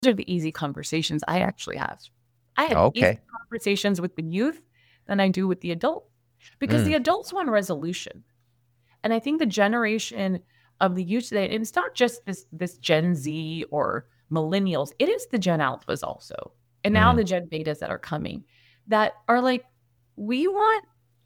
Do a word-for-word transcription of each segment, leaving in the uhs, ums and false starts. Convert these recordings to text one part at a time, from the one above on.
are the easy conversations I actually have. I had easier Okay. conversations with the youth than I do with the adult because the Mm, adults want resolution. And I think the generation of the youth today, and it's not just this this Gen Z or millennials, it is the Gen Alphas also. And now mm, the Gen Betas that are coming that are like, we want,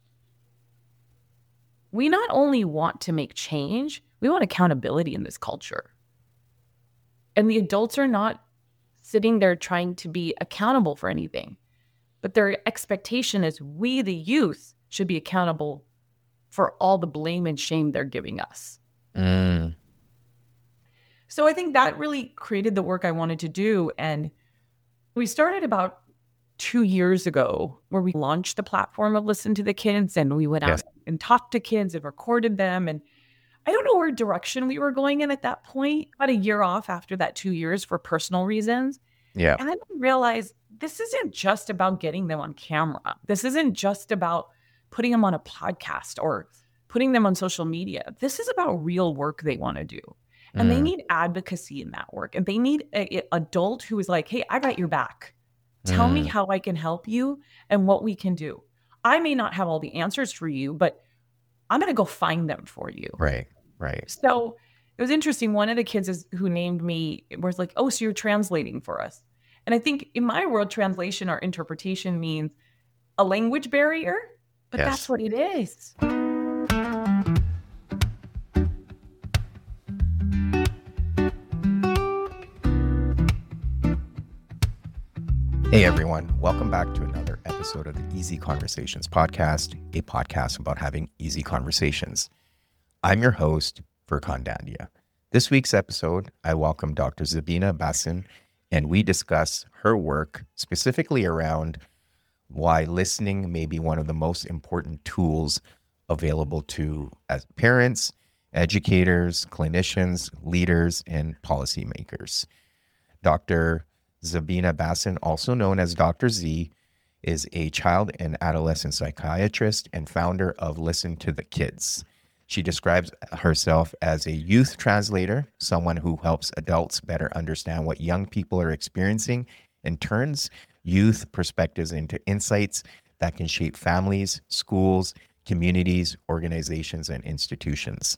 we not only want to make change, we want accountability in this culture. And the adults are not sitting there trying to be accountable for anything, but their expectation is we, the youth, should be accountable for all the blame and shame they're giving us. mm. So I think that really created the work I wanted to do. And we started about two years ago where we launched the platform of Listen to the Kids, and we went Yes. out and talked to kids and recorded them. And I don't know where direction we were going in at that point, about a year off after that two years for personal reasons. Yeah. And I realized this isn't just about getting them on camera. This isn't just about putting them on a podcast or putting them on social media. This is about real work they want to do. And they Mm, need advocacy in that work. And they need an adult who is like, hey, I got your back. Tell me mm. how I can help you and what we can do. I may not have all the answers for you, but I'm going to go find them for you. Right. Right. So it was interesting. One of the kids is, who named me was like, oh, so you're translating for us. And I think in my world, translation or interpretation means a language barrier, but that's Yes. what it is. Hey, everyone. Welcome back to another episode of the Easy Conversations podcast, a podcast about having easy conversations. I'm your host, Furkan Dandia. This week's episode, I welcome Doctor Zabina Bassin, and we discuss her work specifically around why listening may be one of the most important tools available to as parents, educators, clinicians, leaders, and policymakers. Doctor Zabina Bassin, also known as Doctor Z, is a child and adolescent psychiatrist and founder of Listen to the Kids. She describes herself as a youth translator, someone who helps adults better understand what young people are experiencing and turns youth perspectives into insights that can shape families, schools, communities, organizations, and institutions.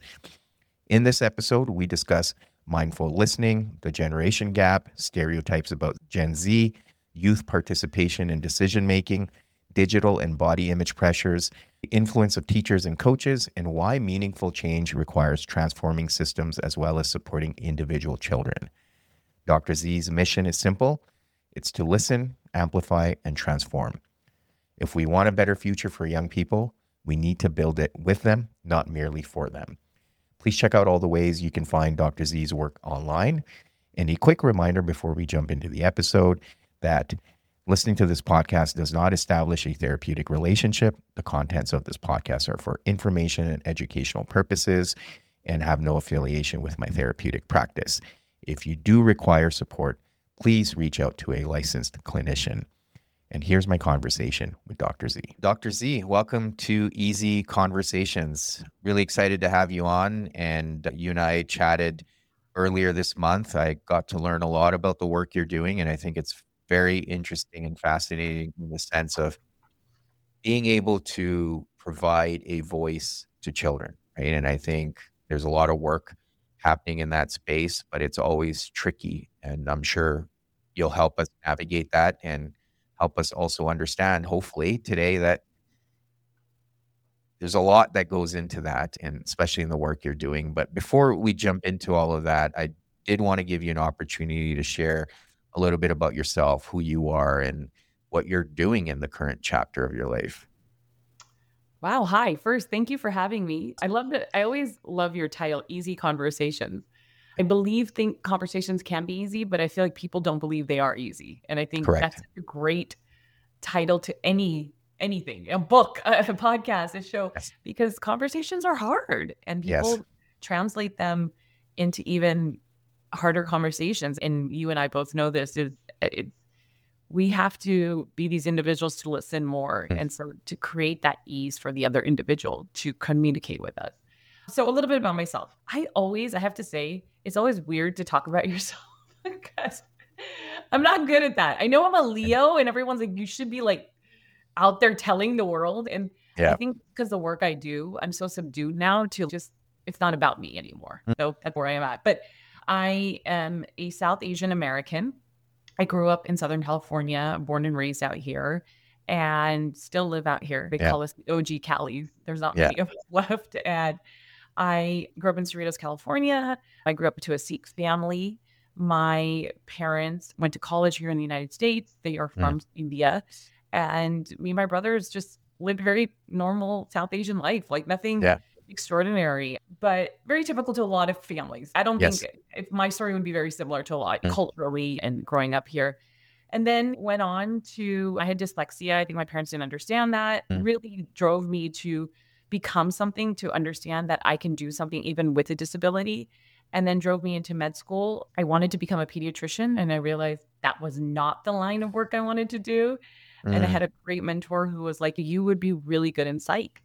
In this episode, we discuss mindful listening, the generation gap, stereotypes about Gen Z, youth participation in decision making, digital and body image pressures, the influence of teachers and coaches, and why meaningful change requires transforming systems as well as supporting individual children. Doctor Z's mission is simple. It's to listen, amplify, and transform. If we want a better future for young people, we need to build it with them, not merely for them. Please check out all the ways you can find Doctor Z's work online. And a quick reminder before we jump into the episode that listening to this podcast does not establish a therapeutic relationship. The contents of this podcast are for information and educational purposes and have no affiliation with my therapeutic practice. If you do require support, please reach out to a licensed clinician. And here's my conversation with Doctor Z. Doctor Z, welcome to Easy Conversations. Really excited to have you on. And you and I chatted earlier this month. I got to learn a lot about the work you're doing, and I think it's very interesting and fascinating in the sense of being able to provide a voice to children, right? And I think there's a lot of work happening in that space, but it's always tricky. And I'm sure you'll help us navigate that and help us also understand, hopefully, today that there's a lot that goes into that, and especially in the work you're doing. But before we jump into all of that, I did want to give you an opportunity to share a little bit about yourself, who you are, and what you're doing in the current chapter of your life. Wow. Hi. First, thank you for having me. I love that. I always love your title, Easy Conversations. I believe think conversations can be easy, but I feel like people don't believe they are easy. And I think Correct. that's a great title to any anything, a book, a, a podcast, a show, Yes. because conversations are hard and Yes. people translate them into even harder conversations. And you and I both know this is it, we have to be these individuals to listen more. Mm. And so to create that ease for the other individual to communicate with us. So a little bit about myself. I always, I have to say, it's always weird to talk about yourself because I'm not good at that. I know I'm a Leo and everyone's like, you should be like out there telling the world. And I Yeah. think because the work I do, I'm so subdued now to just, it's not about me anymore. Mm. So that's where I am at. But I am a South Asian American. I grew up in Southern California, born and raised out here, and still live out here. They Yeah. call us the O G Callies. There's not Yeah. many of us left. And I grew up in Cerritos, California. I grew up to a Sikh family. My parents went to college here in the United States. They are from India. And me and my brothers just lived a very normal South Asian life, like nothing Yeah. extraordinary, but very typical to a lot of families. I don't Yes. think if my story would be very similar to a lot Mm. culturally and growing up here. And then went on to, I had dyslexia. I think my parents didn't understand that. Mm. Really drove me to become something, to understand that I can do something even with a disability. And then drove me into med school. I wanted to become a pediatrician, and I realized that was not the line of work I wanted to do. And I Mm. had a great mentor who was like, you would be really good in psych.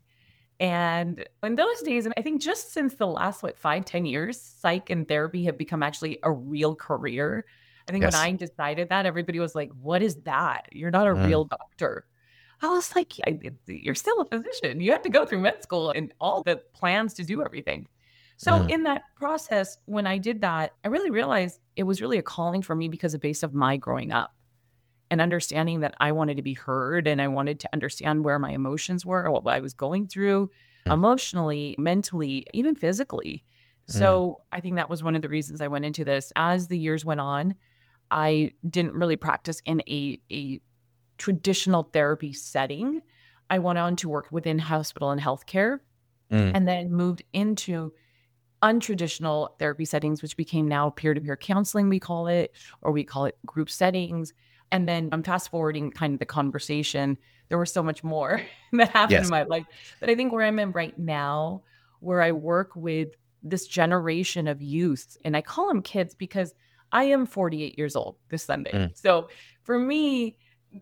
And in those days, and I think just since the last, what, five, ten years, psych and therapy have become actually a real career. I think Yes. when I decided that, everybody was like, what is that? You're not a Mm. real doctor. I was like, yeah, you're still a physician. You have to go through med school and all the plans to do everything. So Mm. in that process, when I did that, I really realized it was really a calling for me because of based of my growing up and understanding that I wanted to be heard, and I wanted to understand where my emotions were, what I was going through Mm. emotionally, mentally, even physically. So I think that was one of the reasons I went into this. As the years went on, I didn't really practice in a, a traditional therapy setting. I went on to work within hospital and healthcare, Mm. and then moved into untraditional therapy settings, which became now peer-to-peer counseling, we call it, or we call it group settings. And then I'm fast forwarding kind of the conversation. There was so much more that happened Yes. in my life. But I think where I'm in right now, where I work with this generation of youth, and I call them kids because I am forty-eight years old this Sunday. Mm. So for me,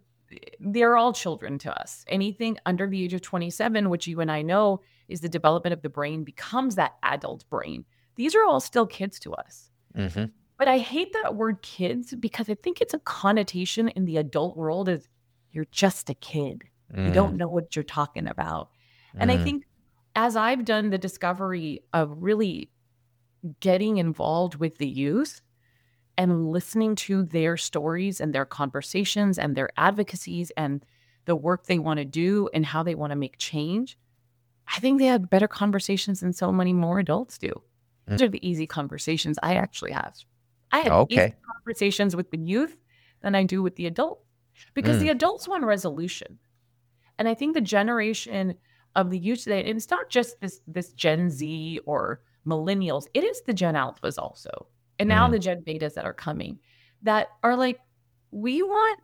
they're all children to us. Anything under the age of twenty-seven, which you and I know is the development of the brain, becomes that adult brain. These are all still kids to us. Mm-hmm. But I hate that word kids because I think it's a connotation in the adult world as you're just a kid. Mm. You don't know what you're talking about. And I Mm. think as I've done the discovery of really getting involved with the youth and listening to their stories and their conversations and their advocacies and the work they want to do and how they want to make change, I think they have better conversations than so many more adults do. Mm. Those are the easy conversations I actually have. I have Okay. easier conversations with the youth than I do with the adults because Mm. the adults want resolution. And I think the generation of the youth today, and it's not just this, this Gen Z or millennials, it is the Gen Alphas also. And now Mm. the Gen Betas that are coming that are like, we want,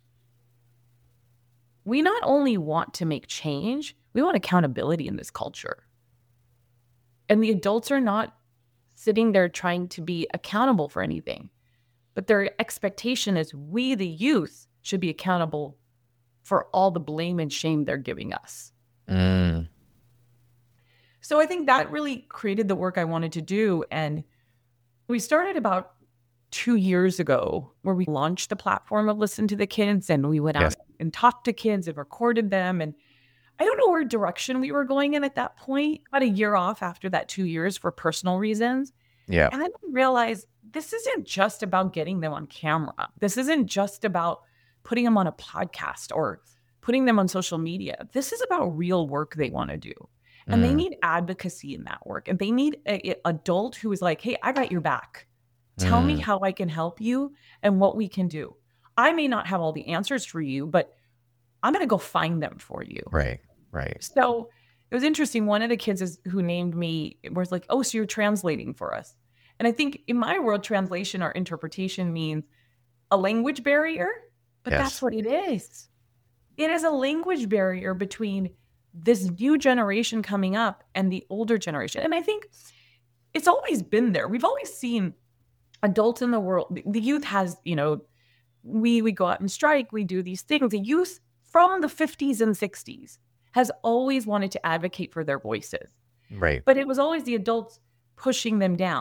we not only want to make change, we want accountability in this culture. And the adults are not sitting there trying to be accountable for anything, but their expectation is we, the youth, should be accountable for all the blame and shame they're giving us. Mm. So I think that really created the work I wanted to do. And we started about two years ago where we launched the platform of Listen to the Kids, and we went Yes. out and talked to kids and recorded them. And I don't know where direction we were going in at that point, about a year off after that two years for personal reasons. Yeah. And I realized this isn't just about getting them on camera. This isn't just about putting them on a podcast or putting them on social media. This is about real work they want to do. And they Mm. need advocacy in that work. And they need an adult who is like, hey, I got your back. Tell me Mm. how I can help you and what we can do. I may not have all the answers for you, but I'm going to go find them for you. Right. Right. So it was interesting. One of the kids is, who named me was like, oh, so you're translating for us. And I think in my world, translation or interpretation means a language barrier, but Yes. that's what it is. It is a language barrier between this new generation coming up and the older generation. And I think it's always been there. We've always seen adults in the world. The youth has, you know, we, we go out and strike, we do these things. The youth from the fifties and sixties has always wanted to advocate for their voices. Right. But it was always the adults pushing them down.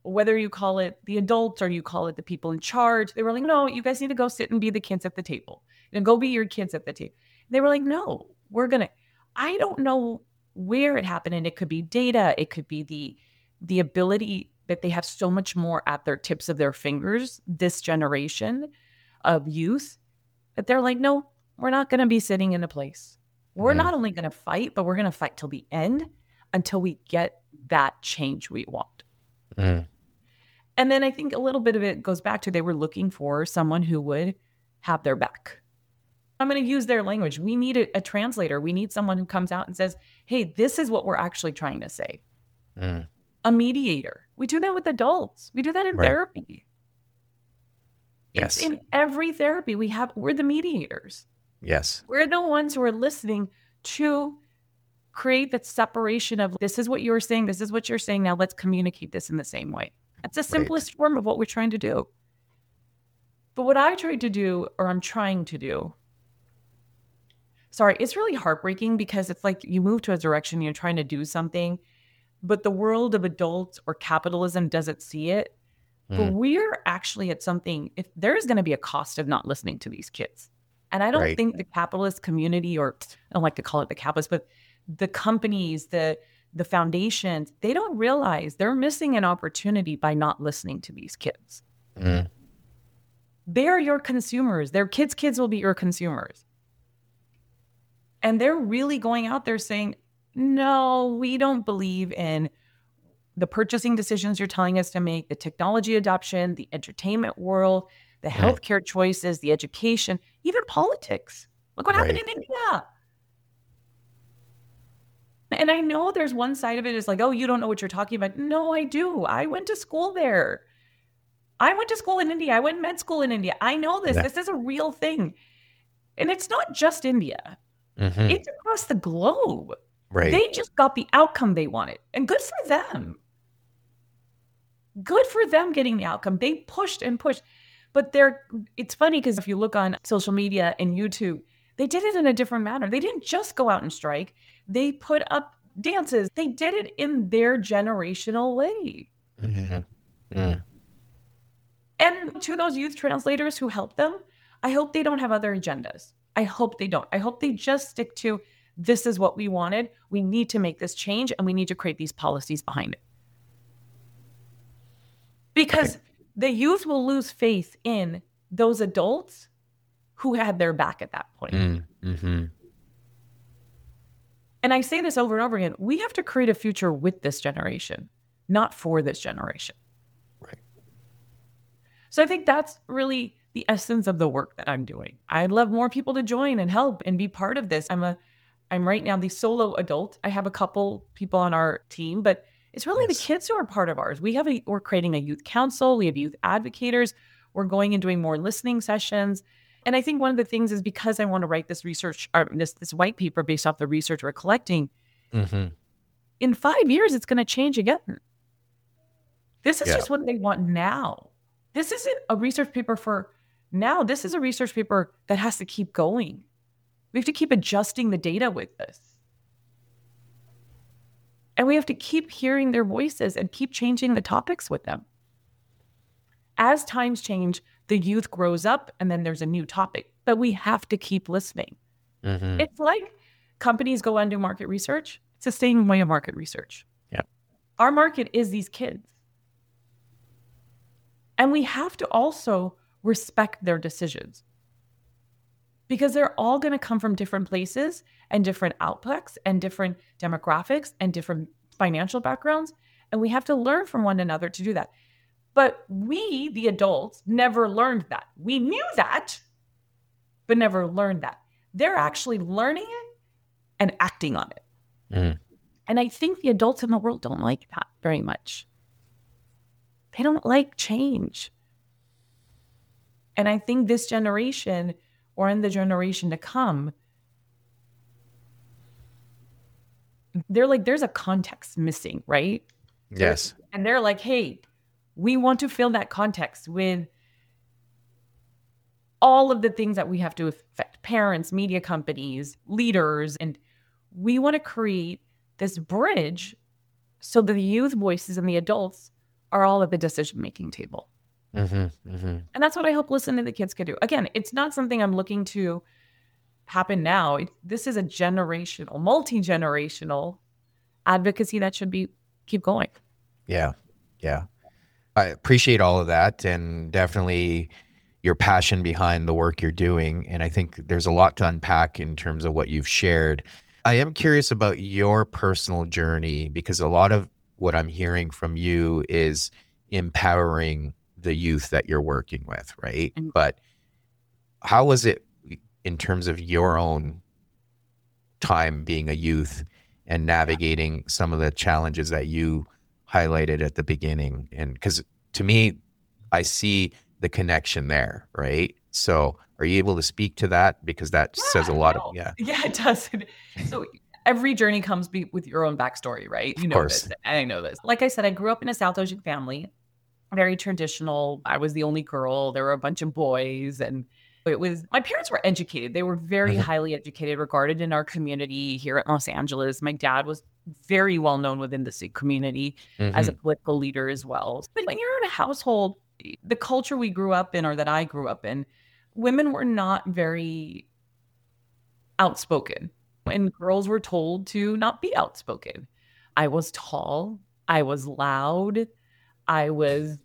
whether you call it the adults or you call it the people in charge, they were like, no, you guys need to go sit and be the kids at the table and go be your kids at the table. They were like, no, we're going to, I don't know where it happened. And it could be data. It could be the, the ability that they have so much more at their tips of their fingers, this generation of youth, that they're like, no, we're not going to be sitting in a place. We're mm. not only going to fight, but we're going to fight till the end until we get that change we want. Mm. And then I think a little bit of it goes back to they were looking for someone who would have their back. I'm going to use their language. We need a, a translator. We need someone who comes out and says, hey, this is what we're actually trying to say. Mm. A mediator. We do that with adults. We do that in right. therapy. Yes. It's in every therapy we have, we're the mediators. Yes. We're the ones who are listening to create that separation of this is what you're saying, this is what you're saying, now let's communicate this in the same way. That's the simplest right. form of what we're trying to do. But what I tried to do, or I'm trying to do, sorry, it's really heartbreaking because it's like you move to a direction, you're trying to do something, but the world of adults or capitalism doesn't see it. Mm. But we're actually at something, if there's going to be a cost of not listening to these kids. And I don't right. think the capitalist community, or I don't like to call it the capitalist, but the companies, the the foundations, they don't realize they're missing an opportunity by not listening to these kids. Mm. They're your consumers. Their kids' kids will be your consumers. And they're really going out there saying, no, we don't believe in the purchasing decisions you're telling us to make, the technology adoption, the entertainment world, the healthcare mm. choices, the education, even politics. Look what right. happened in India. And I know there's one side of it is like, oh, you don't know what you're talking about. No, I do. I went to school there. I went to school in India. I went med school in India. I know this. Yeah. This is a real thing. And it's not just India. Mm-hmm. It's across the globe. Right. They just got the outcome they wanted. And good for them. Good for them getting the outcome. They pushed and pushed. But they're, it's funny because if you look on social media and YouTube, they did it in a different manner. They didn't just go out and strike. They put up dances. They did it in their generational way. Mm-hmm. Mm. And to those youth translators who help them, I hope they don't have other agendas. I hope they don't. I hope they just stick to, this is what we wanted. We need to make this change and we need to create these policies behind it. Because the youth will lose faith in those adults who had their back at that point. Mm, mm-hmm. And I say this over and over again, we have to create a future with this generation, not for this generation. Right. So I think that's really the essence of the work that I'm doing. I'd love more people to join and help and be part of this. I'm a, I'm right now the solo adult. I have a couple people on our team, but it's really yes. the kids who are part of ours. We have a, we're creating a youth council. We have youth advocators. We're going and doing more listening sessions. And I think one of the things is because I want to write this research, or this, this white paper based off the research we're collecting, mm-hmm. in five years, it's going to change again. This is yeah. just what they want now. This isn't a research paper for now. This is a research paper that has to keep going. We have to keep adjusting the data with this. And we have to keep hearing their voices and keep changing the topics with them. As times change, the youth grows up and then there's a new topic, but we have to keep listening. Mm-hmm. It's like companies go and do market research. It's the same way of market research. Yeah. Our market is these kids. And we have to also respect their decisions because they're all going to come from different places and different outputs and different demographics and different financial backgrounds. And we have to learn from one another to do that. But we, the adults, never learned that. We knew that, but never learned that. They're actually learning it and acting on it. Mm. And I think the adults in the world don't like that very much. They don't like change. And I think this generation, or in the generation to come, they're like, there's a context missing, right? Yes. And they're like, hey, we want to fill that context with all of the things that we have to affect parents, media companies, leaders, and we want to create this bridge so that the youth voices and the adults are all at the decision-making table. Mm-hmm, mm-hmm. And that's what I hope listening to the kids can do. Again, it's not something I'm looking to happen now. It, this is a generational, multi-generational advocacy that should be keep going. Yeah. Yeah. I appreciate all of that, and definitely your passion behind the work you're doing. And I think there's a lot to unpack in terms of what you've shared. I am curious about your personal journey, because a lot of what I'm hearing from you is empowering the youth that you're working with, right? Mm-hmm. But how was it in terms of your own time being a youth and navigating some of the challenges that you highlighted at the beginning? And because to me, I see the connection there, right? So are you able to speak to that? Because that yeah, says a lot no. of, yeah. Yeah, it does. So every journey comes be with your own backstory, right? You know this. I know this. Like I said, I grew up in a South Asian family, very traditional. I was the only girl. There were a bunch of boys, and it was, my parents were educated. They were very mm-hmm. highly educated, regarded in our community here in Los Angeles. My dad was very well known within the Sikh community mm-hmm. as a political leader as well. But when you're in a household, the culture we grew up in, or that I grew up in, women were not very outspoken, and girls were told to not be outspoken. I was tall. I was loud. I was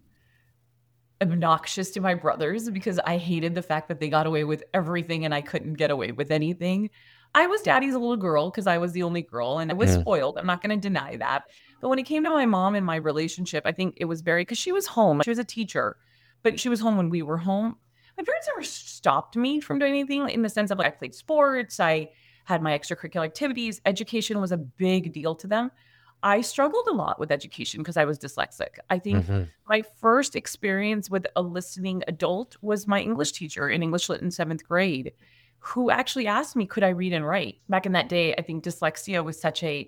obnoxious to my brothers because I hated the fact that they got away with everything and I couldn't get away with anything. I was daddy's little girl because I was the only girl, and I was yeah. spoiled. I'm not going to deny that. But when it came to my mom and my relationship, I think it was very, because she was home. She was a teacher, but she was home when we were home. My parents never stopped me from doing anything, in the sense of, like, I played sports. I had my extracurricular activities. Education was a big deal to them. I struggled a lot with education because I was dyslexic. I think mm-hmm. my first experience with a listening adult was my English teacher in English Lit in seventh grade, who actually asked me, could I read and write? Back in that day, I think dyslexia was such a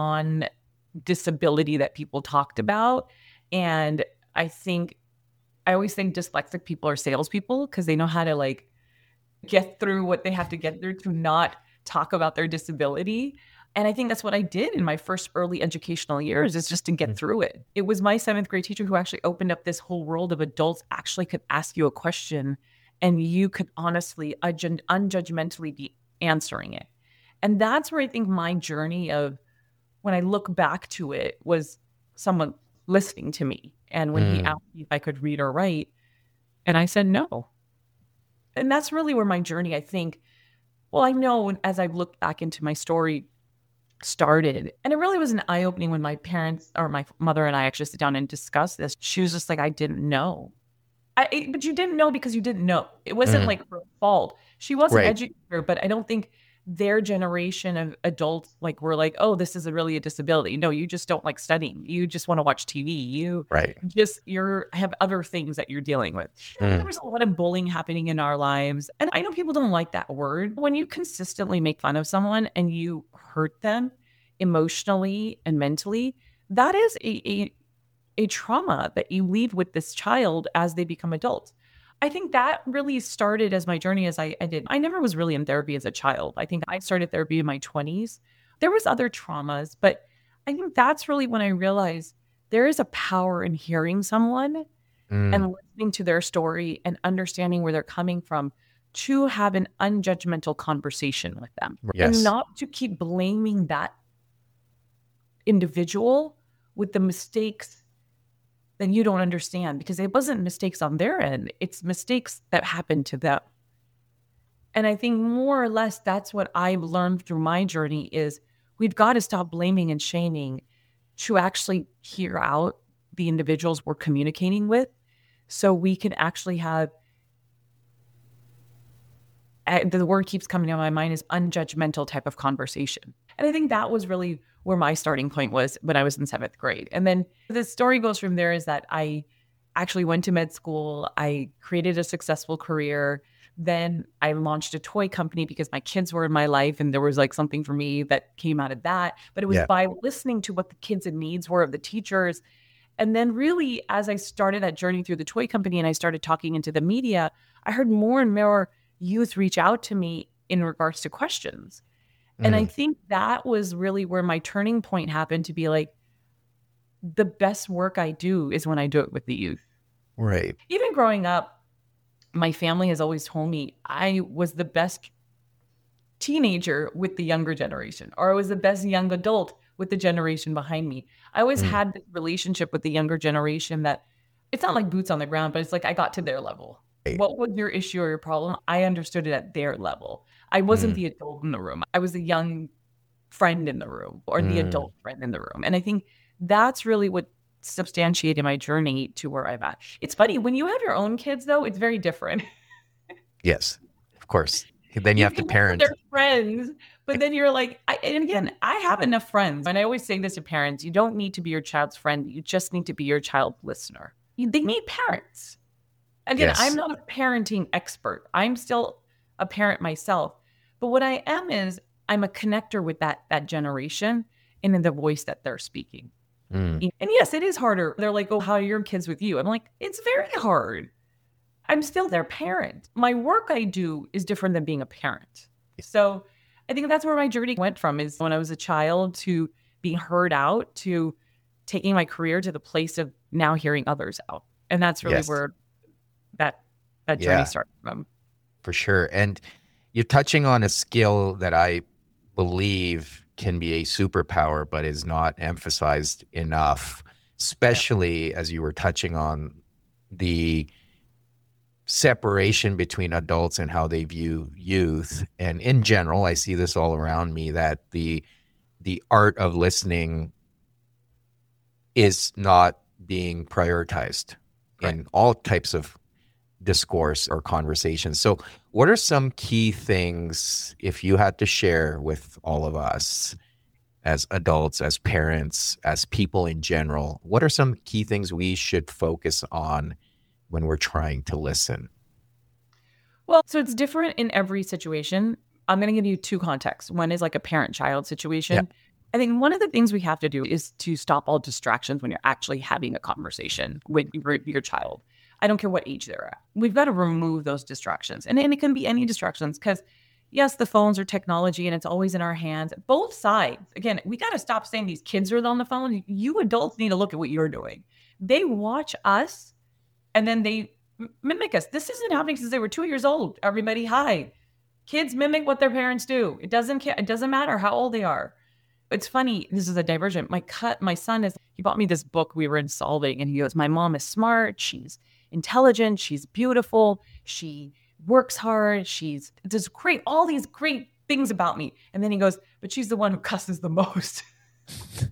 non-disability that people talked about. And I think, I always think dyslexic people are salespeople because they know how to, like, get through what they have to get through to not talk about their disability. And I think that's what I did in my first early educational years, is just to get through it. It was my seventh grade teacher who actually opened up this whole world of adults actually could ask you a question and you could honestly, unjudgmentally be answering it. And that's where I think my journey of, when I look back to it, was someone listening to me. And when mm. he asked me if I could read or write, and I said no. And that's really where my journey, I think, well, I know as I look back into my story, started. And it really was an eye-opening when my parents, or my mother and I, actually sit down and discuss this. She was just like, I didn't know. I, but you didn't know because you didn't know. It wasn't mm. like her fault. She was right. an educator, but I don't think their generation of adults, like, were like, oh, this is a really a disability. No, you just don't like studying. You just want to watch T V. You right. just, you're have other things that you're dealing with. Mm. There was a lot of bullying happening in our lives. And I know people don't like that word. When you consistently make fun of someone and you hurt them emotionally and mentally, that is a, a, a trauma that you leave with this child as they become adults. I think that really started as my journey as I, I did. I never was really in therapy as a child. I think I started therapy in my twenties. There was other traumas, but I think that's really when I realized there is a power in hearing someone mm. and listening to their story and understanding where they're coming from, to have an unjudgmental conversation with them. Yes. And not to keep blaming that individual with the mistakes that you don't understand, because it wasn't mistakes on their end. It's mistakes that happened to them. And I think more or less that's what I've learned through my journey, is we've got to stop blaming and shaming to actually hear out the individuals we're communicating with, so we can actually have, the word keeps coming to my mind, is unjudgmental type of conversation. And I think that was really where my starting point was when I was in seventh grade. And then the story goes from there, is that I actually went to med school. I created a successful career. Then I launched a toy company because my kids were in my life and there was like something for me that came out of that. But it was yeah. by listening to what the kids' and needs were of the teachers. And then really, as I started that journey through the toy company and I started talking into the media, I heard more and more youth reach out to me in regards to questions. And I think that was really where my turning point happened, to be like, the best work I do is when I do it with the youth. Right. Even growing up, my family has always told me I was the best teenager with the younger generation, or I was the best young adult with the generation behind me. I always Mm. had this relationship with the younger generation that it's not like boots on the ground, but it's like I got to their level. Right. What was your issue or your problem? I understood it at their level. I wasn't Mm. the adult in the room. I was the young friend in the room or the Mm. adult friend in the room. And I think that's really what substantiated my journey to where I'm at. It's funny, when you have your own kids, though, it's very different. Yes, of course. Then you have to connect with parent. their friends, but then you're like, I, and again, I have enough friends. And I always say this to parents, you don't need to be your child's friend. You just need to be your child's listener. You, they need parents. Again, Yes. I'm not a parenting expert. I'm still a parent myself. But what I am is I'm a connector with that, that generation and in the voice that they're speaking. Mm. And yes, it is harder. They're like, oh, how are your kids with you? I'm like, it's very hard. I'm still their parent. My work I do is different than being a parent. So I think that's where my journey went from, is when I was a child to being heard out to taking my career to the place of now hearing others out. And that's really Yes. where that that journey Yeah. started from. For sure. And you're touching on a skill that I believe can be a superpower, but is not emphasized enough, especially yeah. as you were touching on the separation between adults and how they view youth. And in general, I see this all around me, that the the art of listening is not being prioritized right. in all types of discourse or conversations. So what are some key things, if you had to share with all of us as adults, as parents, as people in general, what are some key things we should focus on when we're trying to listen? Well, so it's different in every situation. I'm going to give you two contexts. One is like a parent-child situation. Yeah. I think one of the things we have to do is to stop all distractions when you're actually having a conversation with your, your child. I don't care what age they're at. We've got to remove those distractions. And, and it can be any distractions, because yes, the phones are technology and it's always in our hands. Both sides. Again, we got to stop saying these kids are on the phone. You adults need to look at what you're doing. They watch us and then they mimic us. This isn't happening since they were two years old. Everybody, hi. Kids mimic what their parents do. It doesn't care. It doesn't matter how old they are. It's funny. This is a divergent. My cut, my son is, he bought me this book we were in solving, and he goes, my mom is smart. She's intelligent. She's beautiful. She works hard. She's does great, all these great things about me. And then he goes, but she's the one who cusses the most. And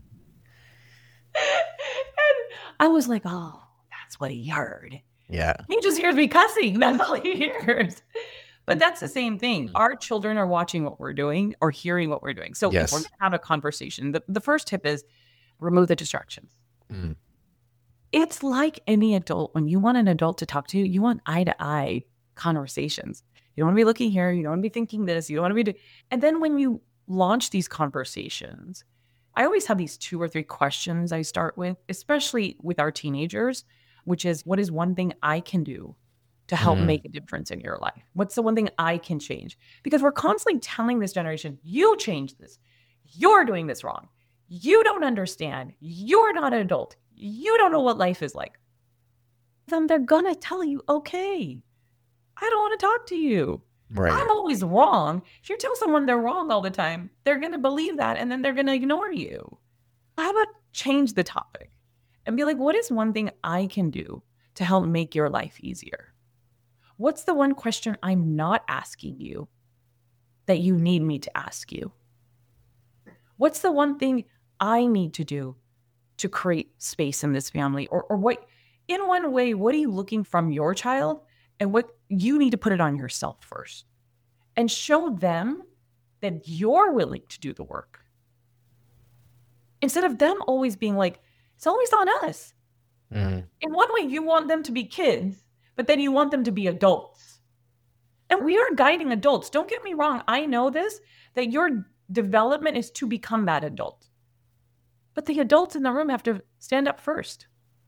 I was like, oh, that's what he heard. Yeah. He just hears me cussing. That's all he hears. But that's the same thing. Our children are watching what we're doing or hearing what we're doing. So yes. if we're going to have a conversation, the, the first tip is remove the distractions. Mm. It's like any adult. When you want an adult to talk to you, you want eye-to-eye conversations. You don't want to be looking here. You don't want to be thinking this. You don't want to be doing... And then when you launch these conversations, I always have these two or three questions I start with, especially with our teenagers, which is, what is one thing I can do to help mm. make a difference in your life? What's the one thing I can change? Because we're constantly telling this generation, you change this. You're doing this wrong. You don't understand. You're not an adult. You don't know what life is like. Then they're going to tell you, okay, I don't want to talk to you. Right. I'm always wrong. If you tell someone they're wrong all the time, they're going to believe that, and then they're going to ignore you. How about change the topic and be like, what is one thing I can do to help make your life easier? What's the one question I'm not asking you that you need me to ask you? What's the one thing I need to do to create space in this family? Or, or what, in one way, what are you looking from your child? And what you need to put it on yourself first. And show them that you're willing to do the work. Instead of them always being like, it's always on us. Mm-hmm. In one way, you want them to be kids, but then you want them to be adults. And we are guiding adults. Don't get me wrong. I know this, that your development is to become that adult. But the adults in the room have to stand up first.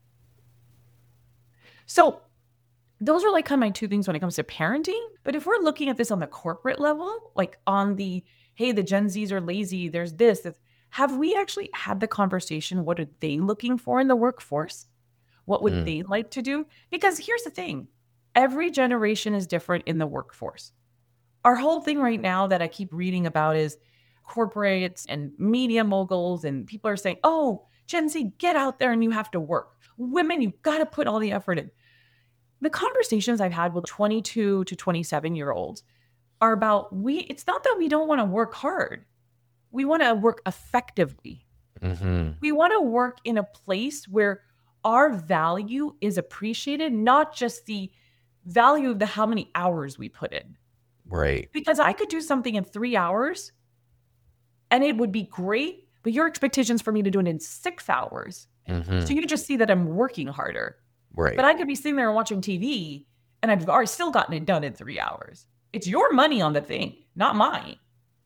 So those are like kind of my two things when it comes to parenting. But if we're looking at this on the corporate level, like on the, hey, the Gen Zs are lazy, there's this, this, have we actually had the conversation? What are they looking for in the workforce? What would Mm. they like to do? Because here's the thing. Every generation is different in the workforce. Our whole thing right now that I keep reading about is corporates and media moguls, and people are saying, oh, Gen Z, get out there and you have to work. Women, you've got to put all the effort in. The conversations I've had with twenty-two to twenty-seven year olds are about, we, it's not that we don't want to work hard. We want to work effectively. Mm-hmm. We want to work in a place where our value is appreciated, not just the value of the how many hours we put in. Right. Because I could do something in three hours and it would be great, but your expectations for me to do it in six hours. Mm-hmm. So you just see that I'm working harder. Right. But I could be sitting there and watching T V and I've already still gotten it done in three hours. It's your money on the thing, not mine.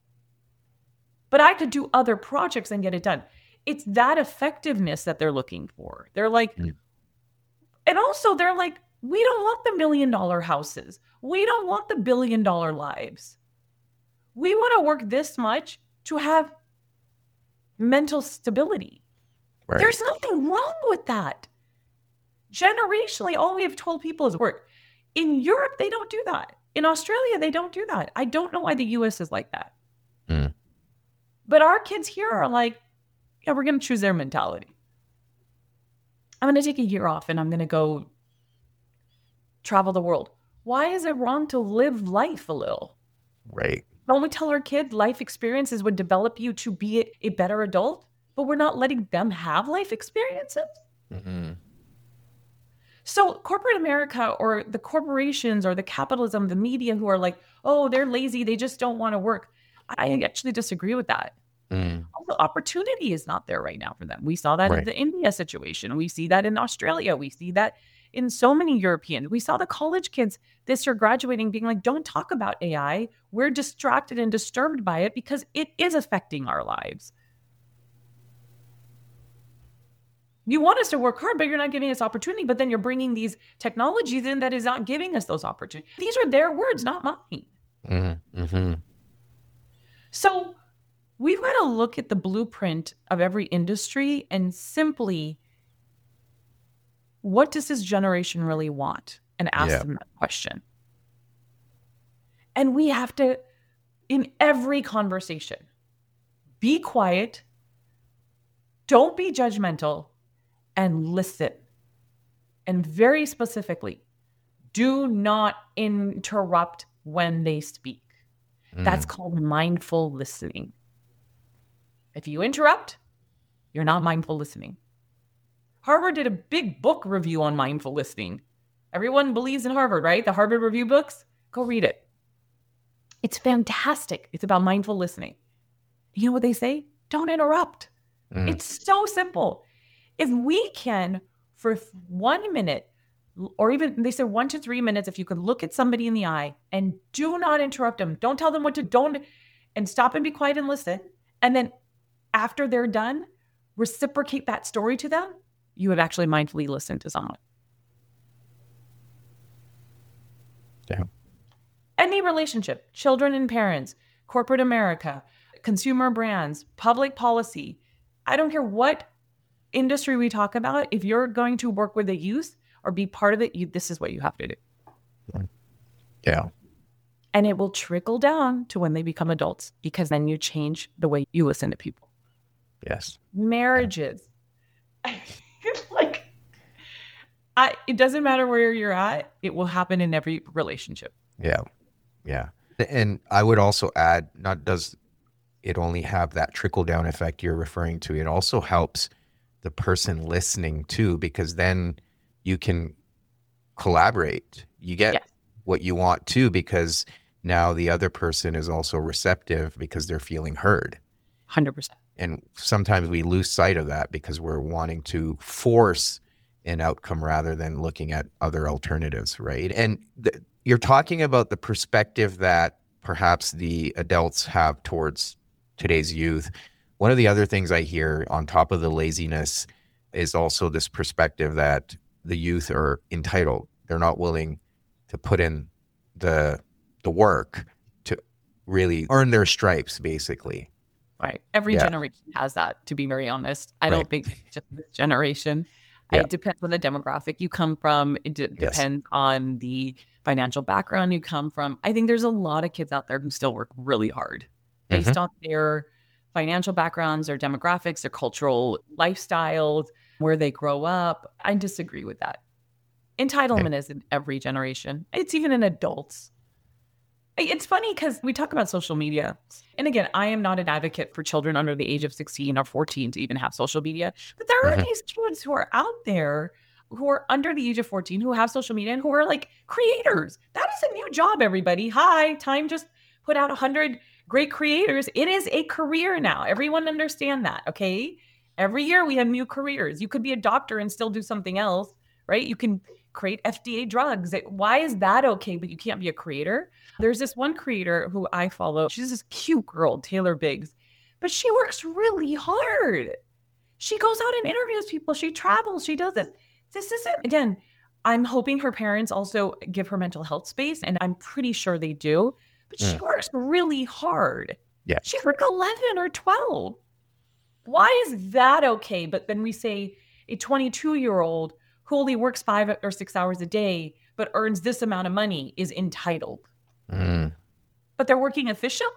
But I could do other projects and get it done. It's that effectiveness that they're looking for. They're like, mm. and also they're like, we don't want the million dollar houses. We don't want the billion dollar lives. We want to work this much to have mental stability. Right. There's nothing wrong with that. Generationally, all we have told people is work. In Europe, they don't do that. In Australia, they don't do that. I don't know why the U S is like that. Mm. But our kids here are like, yeah, we're going to choose their mentality. I'm going to take a year off and I'm going to go travel the world. Why is it wrong to live life a little? Right. Don't we tell our kids life experiences would develop you to be a better adult, but we're not letting them have life experiences? Mm-hmm. So corporate America or the corporations or the capitalism, the media who are like, oh, they're lazy, they just don't want to work. I actually disagree with that. Mm. Also, opportunity is not there right now for them. We saw that right. in the India situation. We see that in Australia. We see that in so many European. We saw the college kids this year graduating being like, don't talk about A I. We're distracted and disturbed by it because it is affecting our lives. You want us to work hard, but you're not giving us opportunity. But then you're bringing these technologies in that is not giving us those opportunities. These are their words, not mine. Mm-hmm. Mm-hmm. So we've got to look at the blueprint of every industry and simply, what does this generation really want? And ask yeah. them that question. And we have to, in every conversation, be quiet, don't be judgmental, and listen. And very specifically, do not interrupt when they speak. Mm. That's called mindful listening. If you interrupt, you're not mindful listening. Harvard did a big book review on mindful listening. Everyone believes in Harvard, right? The Harvard Review books, go read it. It's fantastic. It's about mindful listening. You know what they say? Don't interrupt. Mm. It's so simple. If we can, for one minute, or even they said one to three minutes, if you could look at somebody in the eye and do not interrupt them, don't tell them what to, don't, and stop and be quiet and listen. And then after they're done, reciprocate that story to them, you have actually mindfully listened to someone. Yeah. Any relationship, children and parents, corporate America, consumer brands, public policy, I don't care what industry we talk about, if you're going to work with the youth or be part of it, you, this is what you have to do. Yeah. And it will trickle down to when they become adults, because then you change the way you listen to people. Yes. Marriages. Yeah. like, I, it doesn't matter where you're at. It will happen in every relationship. Yeah. Yeah. And I would also add, not does it only have that trickle down effect you're referring to, it also helps the person listening too, because then you can collaborate. You get yes. what you want too, because now the other person is also receptive because they're feeling heard. one hundred percent. And sometimes we lose sight of that because we're wanting to force an outcome rather than looking at other alternatives, right? And th- you're talking about the perspective that perhaps the adults have towards today's youth. One of the other things I hear on top of the laziness is also this perspective that the youth are entitled. They're not willing to put in the the work to really earn their stripes, basically. Right. Every Yeah. generation has that, to be very honest. I Right. don't think it's just this generation. Yeah. It depends on the demographic you come from. It d- Yes. depends on the financial background you come from. I think there's a lot of kids out there who still work really hard based Mhm. on their financial backgrounds, their demographics, their cultural lifestyles, where they grow up. I disagree with that. Entitlement is in every generation. It's even in adults. It's funny because we talk about social media. And again, I am not an advocate for children under the age of sixteen or fourteen to even have social media. But there are Mhm. these kids who are out there who are under the age of fourteen who have social media and who are like creators. That is a new job, everybody. Hi, Time just put out one hundred great creators. It is a career now. Everyone understand that, okay? Every year we have new careers. You could be a doctor and still do something else, right? You can create F D A drugs. It- Why is that okay, but you can't be a creator? There's this one creator who I follow. She's this cute girl, Taylor Biggs, but she works really hard. She goes out and interviews people. She travels. She does it. This isn't, again, I'm hoping her parents also give her mental health space, and I'm pretty sure they do, but she Mm. works really hard. Yeah. She's like eleven or twelve. Why is that okay? But then we say a twenty-two year old who only works five or six hours a day, but earns this amount of money is entitled. Mm. But they're working efficiently?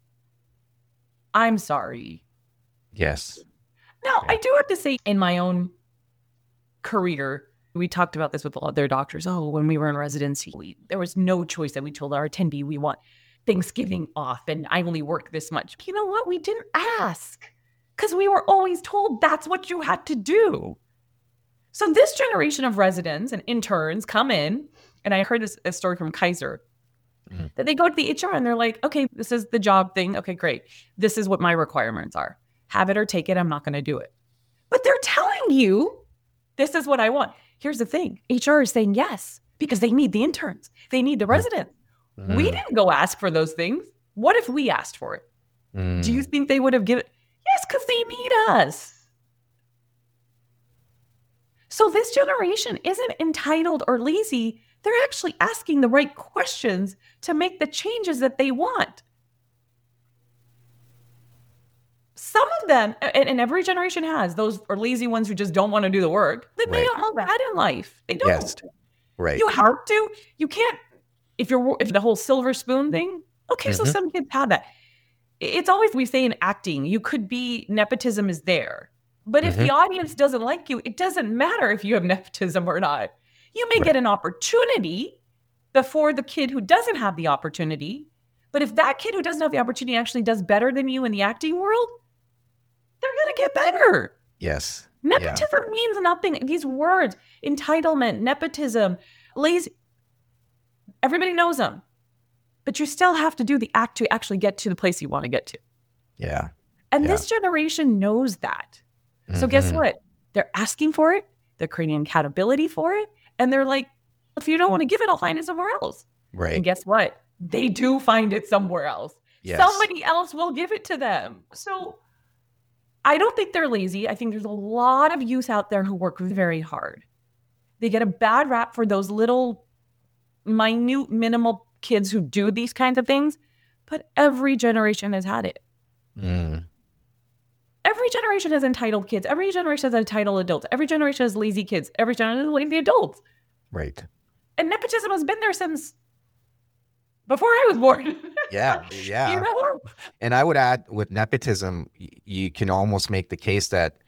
I'm sorry. Yes. Now, Yeah. I do have to say, in my own career, we talked about this with other doctors. Oh, when we were in residency, we, there was no choice that we told our attendee we want Thanksgiving off and I only work this much. You know what? We didn't ask because we were always told that's what you had to do. So this generation of residents and interns come in, and I heard this a story from Kaiser, Mhm. that they go to the H R and they're like, okay, this is the job thing. Okay, great. This is what my requirements are. Have it or take it. I'm not going to do it. But they're telling you, this is what I want. Here's the thing. H R is saying yes, because they need the interns. They need the residents. Mm. We didn't go ask for those things. What if we asked for it? Mm. Do you think they would have given? Yes, because they need us. So this generation isn't entitled or lazy. They're actually asking the right questions to make the changes that they want. Some of them, and, and every generation has, those are lazy ones who just don't want to do the work. They may Right. all that in life. They don't. Yes. Right. You have to. You can't. If you're if the whole silver spoon thing. Okay, so Mhm. some kids have that. It's always we say in acting, you could be nepotism is there, but if Mhm. the audience doesn't like you, it doesn't matter if you have nepotism or not. You may Right. get an opportunity before the kid who doesn't have the opportunity, but if that kid who doesn't have the opportunity actually does better than you in the acting world, they're gonna get better. Yes. Yeah. Nepotism means nothing. These words, entitlement, nepotism, lazy, everybody knows them. But you still have to do the act to actually get to the place you want to get to. Yeah. And Yeah. this generation knows that. So guess Mhm. what? They're asking for it. They're creating accountability for it. And they're like, if you don't want to give it, I'll find it somewhere else. Right. And guess what? They do find it somewhere else. Yes. Somebody else will give it to them. So I don't think they're lazy. I think there's a lot of youth out there who work very hard. They get a bad rap for those little minute, minimal kids who do these kinds of things, but every generation has had it. Mm. Every generation has entitled kids. Every generation has entitled adults. Every generation has lazy kids. Every generation has lazy adults. Right. And nepotism has been there since before I was born. Yeah. Yeah. You know? And I would add with nepotism, y- you can almost make the case that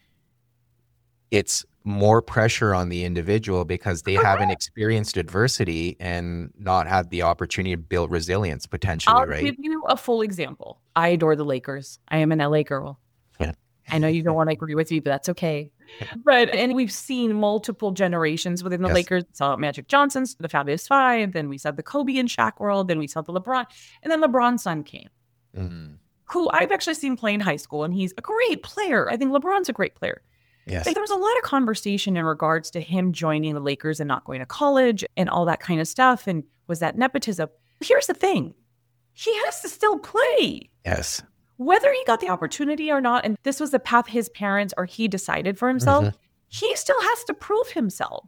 it's more pressure on the individual because they haven't experienced adversity and not had the opportunity to build resilience potentially, I'll right? give you a full example. I adore the Lakers. I am an L A girl. Yeah. I know you don't want to agree with me, but that's okay. But and we've seen multiple generations within the Yes. Lakers. We saw Magic Johnson's, the Fabulous Five. Then we saw the Kobe and Shaq world. Then we saw the LeBron. And then LeBron's son came, Mm. who I've actually seen play in high school. And he's a great player. I think LeBron's a great player. Yes. Like, there was a lot of conversation in regards to him joining the Lakers and not going to college and all that kind of stuff. And was that nepotism? Here's the thing. He has to still play. Yes. Whether he got the opportunity or not, and this was the path his parents or he decided for himself, Mhm. he still has to prove himself.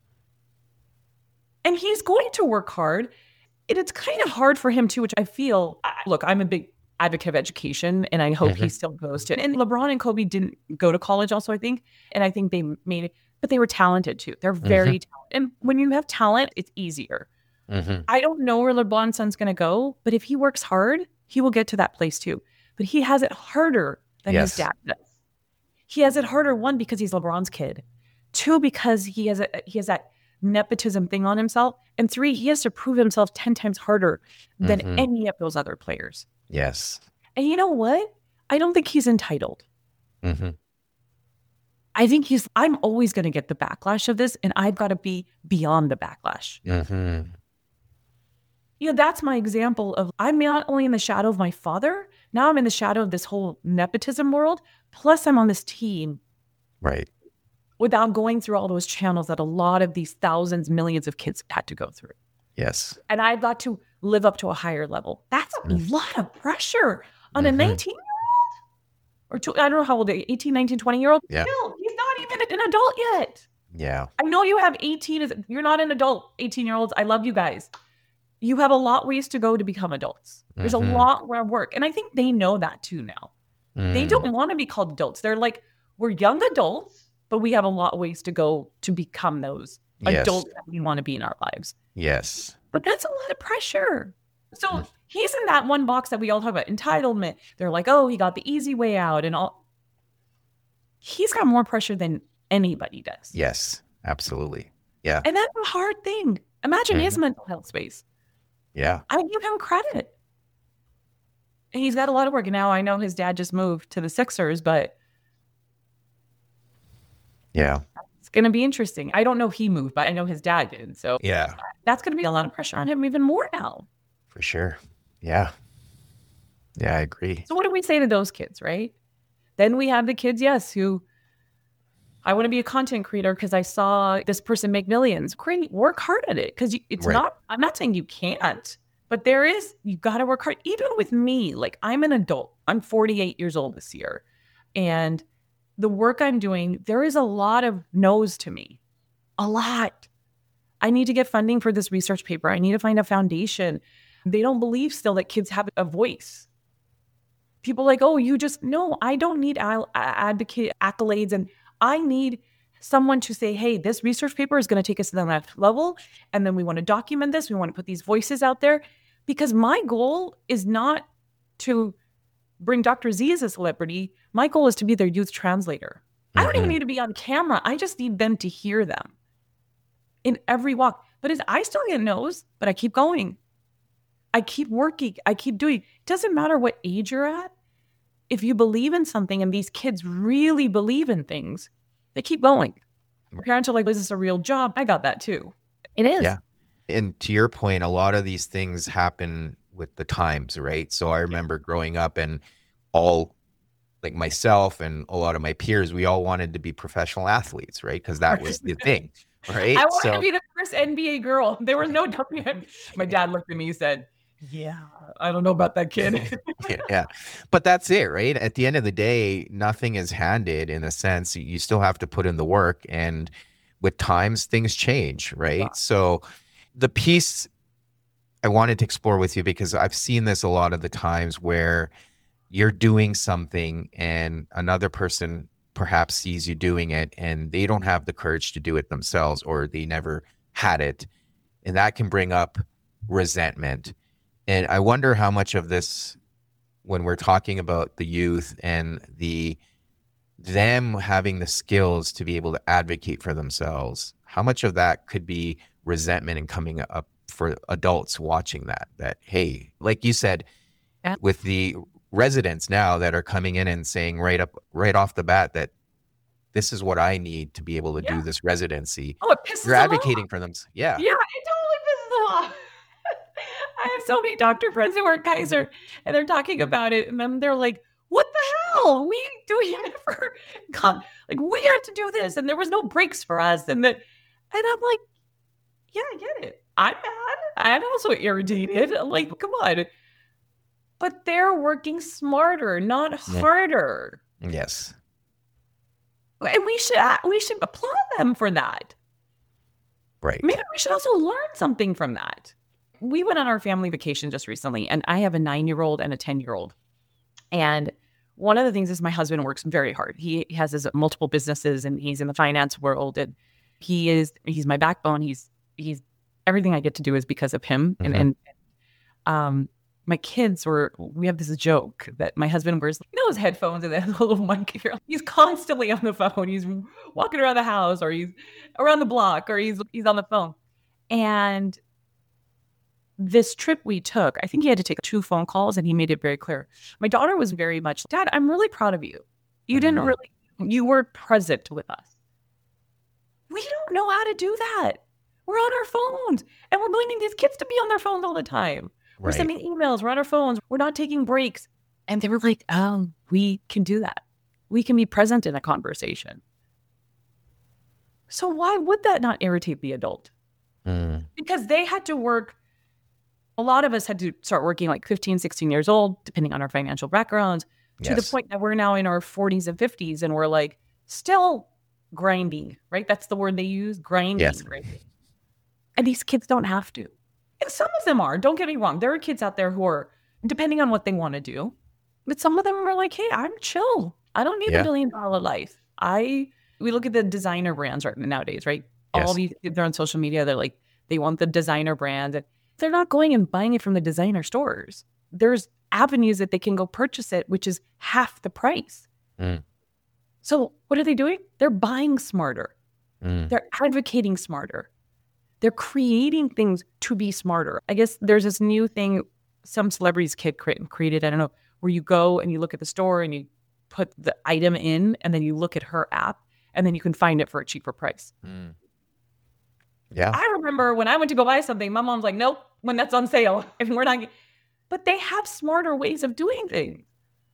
And he's going to work hard. And it's kind of hard for him too, which I feel, I- look, I'm a big advocate of education, and I hope Mm-hmm. he still goes to it. And LeBron and Kobe didn't go to college also, I think. And I think they made it, but they were talented too. They're very Mm-hmm. talented. And when you have talent, it's easier. Mm-hmm. I don't know where LeBron's son's going to go, but if he works hard, he will get to that place too. But he has it harder than Yes. his dad does. He has it harder, one, because he's LeBron's kid. Two, because he has a, he has that nepotism thing on himself. And three, he has to prove himself ten times harder than Mm-hmm. any of those other players. Yes. And you know what? I don't think he's entitled. Mm-hmm. I think he's, I'm always going to get the backlash of this, and I've got to be beyond the backlash. Mm-hmm. You know, that's my example of, I'm not only in the shadow of my father, now I'm in the shadow of this whole nepotism world. Plus I'm on this team Right. without going through all those channels that a lot of these thousands, millions of kids had to go through. Yes. And I've got to live up to a higher level. That's a Mm. lot of pressure on a Mhm. nineteen-year-old or two, I don't know how old, eighteen, nineteen, twenty-year-old. Yeah. Still, he's not even an adult yet. Yeah. I know you have eighteen, as you're not an adult, eighteen-year-olds. I love you guys. You have a lot ways to go to become adults. There's Mhm. a lot more work. And I think they know that too now. They Mm. don't want to be called adults. They're like, we're young adults, but we have a lot of ways to go to become those Yes. adults that we want to be in our lives. Yes. But that's a lot of pressure. So Mm. he's in that one box that we all talk about, entitlement. They're like, oh, he got the easy way out and all. He's got more pressure than anybody does. Yes. Absolutely. Yeah. And that's a hard thing. Imagine his Mhm. mental health space. Yeah. I give him credit. And he's got a lot of work. And now I know his dad just moved to the Sixers, but Yeah. it's going to be interesting. I don't know if he moved, but I know his dad did. So Yeah. that's going to be a lot of pressure on him even more now. For sure. Yeah. Yeah, I agree. So what do we say to those kids, right? Then we have the kids, yes, who I want to be a content creator because I saw this person make millions. Great, work hard at it because it's Right. not, I'm not saying you can't, but there is, you got to work hard. Even with me, like I'm an adult. I'm forty-eight years old this year. And the work I'm doing, there is a lot of no's to me. A lot. I need to get funding for this research paper. I need to find a foundation. They don't believe still that kids have a voice. People like, oh, you just, no, I don't need al- advocate accolades. And I need someone to say, hey, this research paper is going to take us to the next level. And then we want to document this. We want to put these voices out there because my goal is not to bring Doctor Z as a celebrity. My goal is to be their youth translator. I don't even Mhm. need to be on camera. I just need them to hear them in every walk. But it's, I still get no's, but I keep going. I keep working. I keep doing. It doesn't matter what age you're at. If you believe in something and these kids really believe in things, they keep going. Parents are like, is this a real job? I got that too. It is. Yeah. And to your point, a lot of these things happen with the times, right? So I remember growing up and all, like myself and a lot of my peers, we all wanted to be professional athletes, right? Because that was the thing, right? I wanted So- to be the first N B A girl. There was no W N B A. My dad looked at me and said, yeah, I don't know about that kid. yeah, yeah. But that's it, right? At the end of the day, nothing is handed in a sense. You still have to put in the work. And with times, things change, right? Yeah. So the piece I wanted to explore with you, because I've seen this a lot of the times where you're doing something and another person perhaps sees you doing it and they don't have the courage to do it themselves, or they never had it. And that can bring up resentment. And I wonder how much of this, when we're talking about the youth and the them having the skills to be able to advocate for themselves, how much of that could be resentment and coming up for adults watching that, that, hey, like you said, Yeah. with the residents now that are coming in and saying right up, right off the bat that this is what I need to be able to Yeah. do this residency. Oh, it pisses You're them advocating off. for them. Yeah. Yeah, it totally pisses them off. I have so many doctor friends who work Kaiser and they're talking about it. And then they're like, what the hell? We do we never come like we had to do this and there was no breaks for us. And that and I'm like, yeah, I get it. I'm mad. I'm also irritated. I'm like, come on. But they're working smarter, not Yeah. harder. Yes. And we should we should applaud them for that. Right. Maybe we should also learn something from that. We went on our family vacation just recently, and I have a nine-year-old and a ten-year-old. And one of the things is my husband works very hard. He has his multiple businesses and he's in the finance world, and he is, he's my backbone. He's, he's, everything I get to do is because of him. Mm-hmm. And, and, um, my kids were, we have this joke that my husband wears, you know, his headphones and then a little monkey. He's constantly on the phone. He's walking around the house, or he's around the block, or he's, he's on the phone. And this trip we took, I think he had to take two phone calls, and he made it very clear. My daughter was very much, Dad, I'm really proud of you. You didn't really, you were present with us. We don't know how to do that. We're on our phones, and we're blaming these kids to be on their phones all the time. We're Right. sending emails, we're on our phones, we're not taking breaks. And they were like, oh, we can do that. We can be present in a conversation. So why would that not irritate the adult? Mm. Because they had to work. A lot of us had to start working like fifteen, sixteen years old, depending on our financial backgrounds, to the Yes. point that we're now in our forties and fifties, and we're like still grinding, right? That's the word they use, grinding. Yes. Right? And these kids don't have to. And some of them are, don't get me wrong. There are kids out there who are, depending on what they want to do, but some of them are like, hey, I'm chill. I don't need Yeah. a billion dollar life. I, we look at the designer brands right nowadays, right? Yes. All these, they're on social media. They're like, they want the designer brand. And they're not going and buying it from the designer stores. There's avenues that they can go purchase it, which is half the price. Mm. So what are they doing? They're buying smarter. Mm. They're advocating smarter. They're creating things to be smarter. I guess there's this new thing some celebrities kid created, I don't know, where you go and you look at the store and you put the item in, and then you look at her app, and then you can find it for a cheaper price. Mm. Yeah. I remember when I went to go buy something, my mom's like, nope, when that's on sale. If we're not, but they have smarter ways of doing things,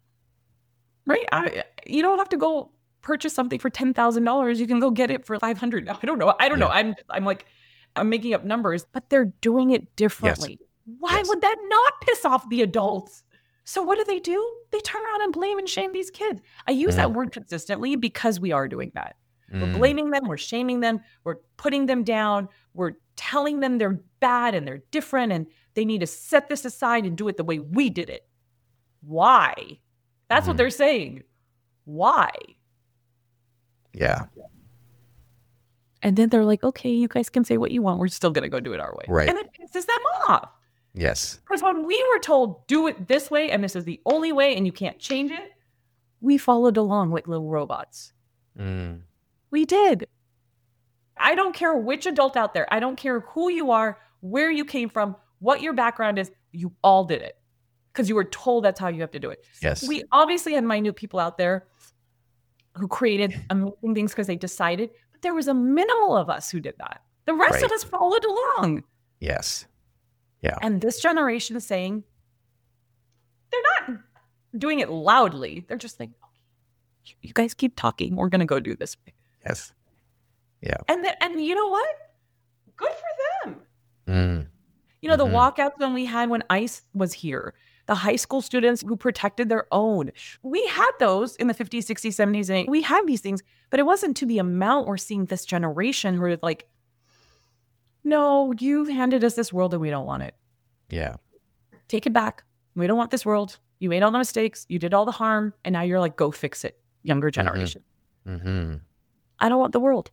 right? I, you don't have to go purchase something for ten thousand dollars. You can go get it for five hundred dollars. I don't know. I don't Yeah. know. I'm, I'm like, I'm making up numbers, but they're doing it differently. Why Yes. would that not piss off the adults? So what do they do? They turn around and blame and shame these kids. I use Mm. that word consistently because we are doing that. We're Mm. blaming them, we're shaming them, we're putting them down, we're telling them they're bad and they're different and they need to set this aside and do it the way we did it. Why? That's Mhm. what they're saying. Why? Yeah. And then they're like, okay, you guys can say what you want. We're still going to go do it our way. Right. And it pisses them off. Yes. Because when we were told, do it this way, and this is the only way, and you can't change it, we followed along like little robots. Mm. We did. I don't care which adult out there. I don't care who you are, where you came from, what your background is. You all did it because you were told that's how you have to do it. Yes. We obviously had minute people out there who created amazing things because they decided, but there was a minimal of us who did that. The rest Right. of us followed along. Yes. Yeah. And this generation is saying, they're not doing it loudly. They're just like, you guys keep talking. We're going to go do this. Yes. And then, and you know what? Good for them. Mm. You know, the Mhm. walkouts when we had when ICE was here, the high school students who protected their own. We had those in the fifties, sixties, seventies, and we had these things, but it wasn't to the amount we're seeing this generation where it's like, no, you handed us this world and we don't want it. Yeah. Take it back. We don't want this world. You made all the mistakes. You did all the harm. And now you're like, go fix it. Younger generation. Mm-hmm. I don't want the world.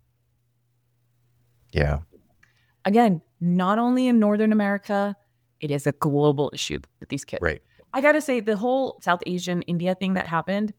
Yeah. Again, not only in Northern America, it is a global issue with these kids. Right. I got to say, the whole South Asian India thing that happened,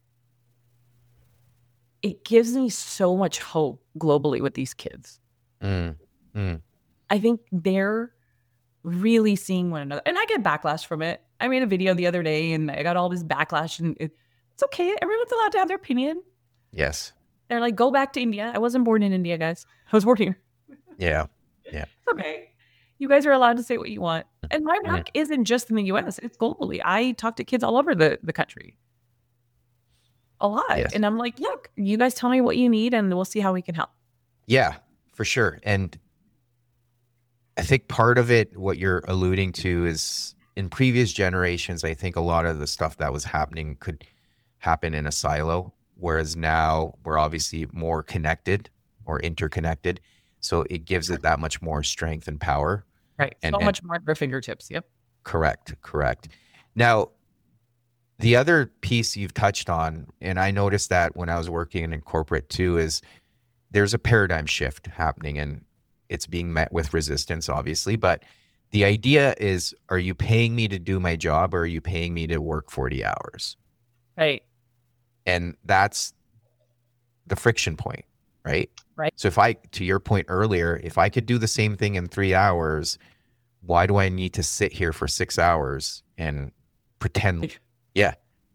it gives me so much hope globally with these kids. Mm. Mm. I think they're really seeing one another. And I get backlash from it. I made a video the other day and I got all this backlash, and it, it's okay. Everyone's allowed to have their opinion. Yes. They're like, go back to India. I wasn't born in India, guys. I was born here. Yeah. It's okay. You guys are allowed to say what you want. And my work isn't just in the U S, it's globally. I talk to kids all over the, the country. A lot. Yes. And I'm like, look, you guys tell me what you need and we'll see how we can help. Yeah, for sure. And I think part of it, what you're alluding to, is in previous generations, I think a lot of the stuff that was happening could happen in a silo, whereas now we're obviously more connected or interconnected. So it gives it that much more strength and power. Right. And- so and- much more at their fingertips. Yep. Correct. Correct. Now, The other piece you've touched on, and I noticed that when I was working in corporate too, is there's a paradigm shift happening, and it's being met with resistance, obviously. But the idea is, are you paying me to do my job, or are you paying me to work forty hours? Right. And that's the friction point, right? Right. So if I, to your point earlier, if I could do the same thing in three hours, why do I need to sit here for six hours and pretend? Yeah.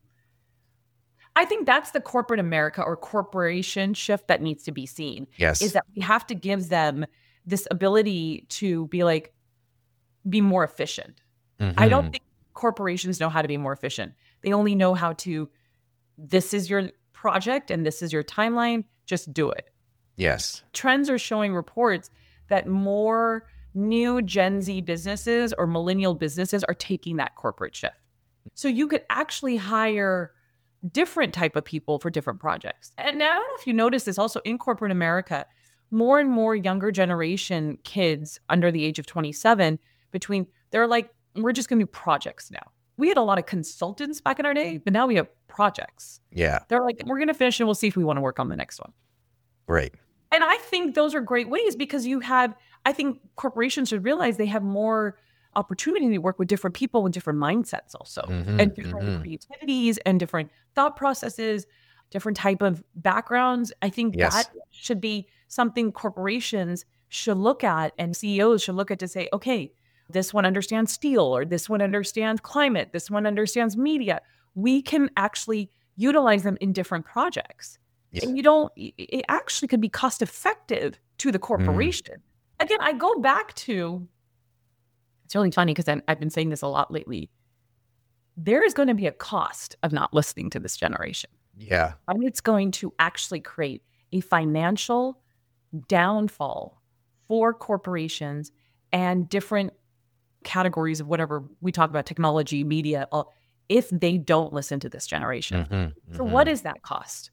I think that's the corporate America or corporation shift that needs to be seen. Yes. Is that we have to give them this ability to be like, be more efficient. Mm-hmm. I don't think corporations know how to be more efficient. They only know how to, this is your project and this is your timeline, just do it. Yes. Trends are showing reports that more new Gen Z businesses or millennial businesses are taking that corporate shift. So you could actually hire different type of people for different projects. And I don't know if you notice this also in corporate America, more and more younger generation kids under the age of twenty-seven, between, they're like, we're just going to do projects now. We had a lot of consultants back in our day, but now we have projects. Yeah. They're like, we're going to finish and we'll see if we want to work on the next one. Right. And I think those are great ways because you have, I think corporations should realize they have more opportunity to work with different people with different mindsets also, mm-hmm, and different mm-hmm. creativities and different thought processes, different type of backgrounds. I think yes. that should be something corporations should look at and C E Os should look at to say, okay, this one understands steel, or this one understands climate, this one understands media. We can actually utilize them in different projects. Yes. And you don't, it actually could be cost effective to the corporation. Mm. Again, I go back to, it's really funny because I've been saying this a lot lately. There is going to be a cost of not listening to this generation. Yeah. And it's going to actually create a financial downfall for corporations and different categories of whatever we talk about, technology, media, if they don't listen to this generation. Mm-hmm, mm-hmm. So what is that cost?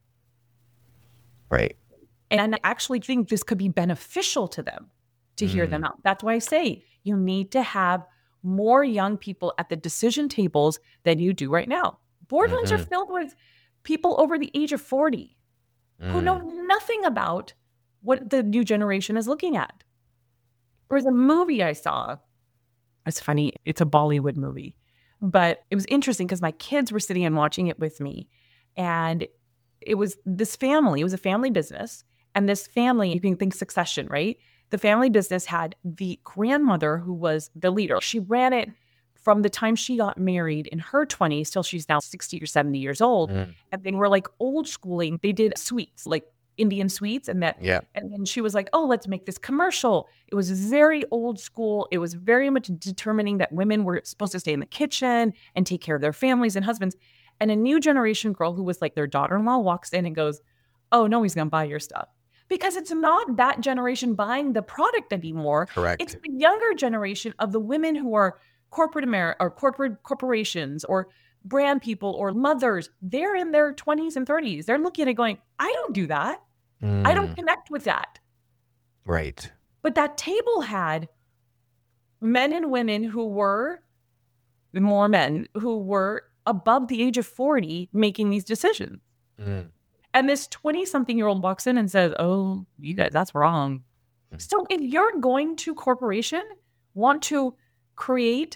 Right. And I actually think this could be beneficial to them to hear mm. them out. That's why I say you need to have more young people at the decision tables than you do right now. Boardrooms mm-hmm. are filled with people over the age of forty mm. who know nothing about what the new generation is looking at. There was a movie I saw. It's funny. It's a Bollywood movie, but it was interesting because my kids were sitting and watching it with me. And it was this family, it was a family business. And this family, you can think Succession, right? The family business had the grandmother who was the leader. She ran it from the time she got married in her twenties till she's now sixty or seventy years old. Mm. And they were like old schooling. They did sweets, like Indian sweets. And that, yeah. And then she was like, oh, let's make this commercial. It was very old school. It was very much determining that women were supposed to stay in the kitchen and take care of their families and husbands. And a new generation girl who was like their daughter-in-law walks in and goes, oh, no, he's going to buy your stuff. Because it's not that generation buying the product anymore. Correct. It's the younger generation of the women who are corporate America or corporate corporations or brand people or mothers. They're in their twenties and thirties. They're looking at it going, I don't do that. Mm. I don't connect with that. Right. But that table had men and women who were, more men, who were above the age of forty making these decisions. Mm. And this twenty-something-year-old walks in and says, oh, you guys, that's wrong. Mm. So if you're going to corporation, want to create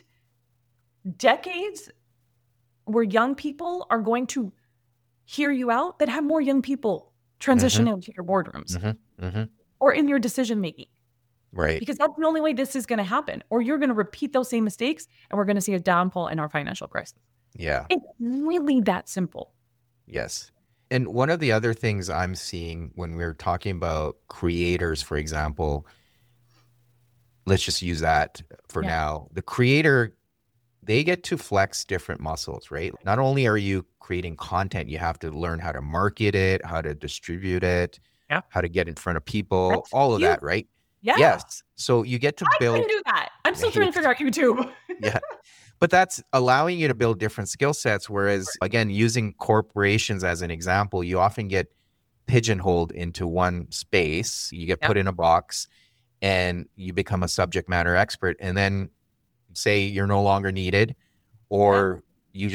decades where young people are going to hear you out, then have more young people transition mm-hmm. into your boardrooms mm-hmm. Mm-hmm. or in your decision-making. Right. Because that's the only way this is going to happen. Or you're going to repeat those same mistakes and we're going to see a downfall in our financial crisis. Yeah. It's really that simple. Yes. And one of the other things I'm seeing when we're talking about creators, for example, let's just use that for yeah. now. The creator, they get to flex different muscles, right? Not only are you creating content, you have to learn how to market it, how to distribute it, yeah. how to get in front of people, That's all of you. that, right? Yeah. Yes. So you get to I build. I can do that. I'm still trying to figure out YouTube. Yeah. But that's allowing you to build different skill sets. Whereas, again, using corporations as an example, you often get pigeonholed into one space. You get yeah. put in a box and you become a subject matter expert. And then say you're no longer needed, or yeah. you just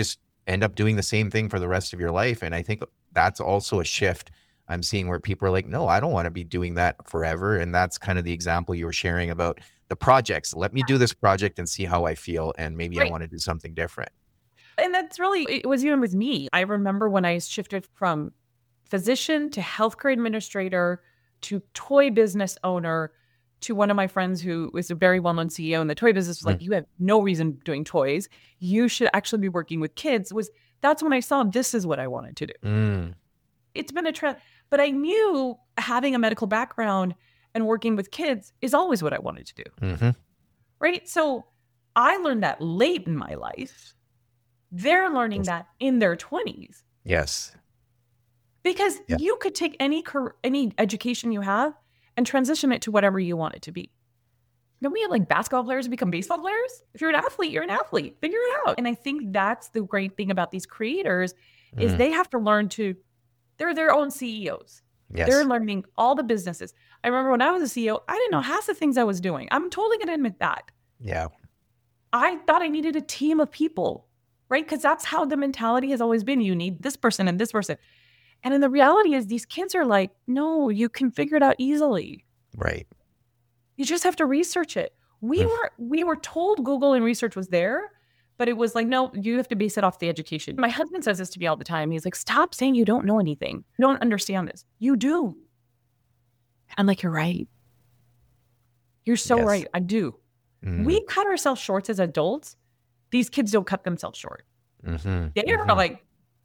end up doing the same thing for the rest of your life. And I think that's also a shift I'm seeing where people are like, no, I don't want to be doing that forever. And that's kind of the example you were sharing about the projects. Let me do this project and see how I feel. And maybe I Right. want to do something different. And that's really, it was even with me. I remember when I shifted from physician to healthcare administrator to toy business owner to one of my friends who was a very well-known C E O in the toy business was like, you have no reason doing toys. You should actually be working with kids. Was That's when I saw this is what I wanted to do. Mm. It's been a trend, but I knew having a medical background and working with kids is always what I wanted to do. Mm-hmm. Right? So I learned that late in my life. They're learning Yes. that in their twenties. Yes. Because Yeah. you could take any cur- any education you have and transition it to whatever you want it to be. Don't we have like basketball players who become baseball players? If you're an athlete, you're an athlete. Figure it out. And I think that's the great thing about these creators is Mm. they have to learn to, they're their own C E Os. Yes. They're learning all the businesses. I remember when I was a C E O, I didn't know half the things I was doing. I'm totally going to admit that. Yeah. I thought I needed a team of people, right? Because that's how the mentality has always been. You need this person and this person. And then the reality is these kids are like, no, you can figure it out easily. Right. You just have to research it. We Mm. were we were told Google and research was there, but it was like, no, you have to base it off the education. My husband says this to me all the time. He's like, stop saying you don't know anything. You don't understand this. You do. I'm like, you're right. You're so Yes. right. I do. Mm. We cut ourselves short as adults. These kids don't cut themselves short. Mm-hmm. They're Mhm. like,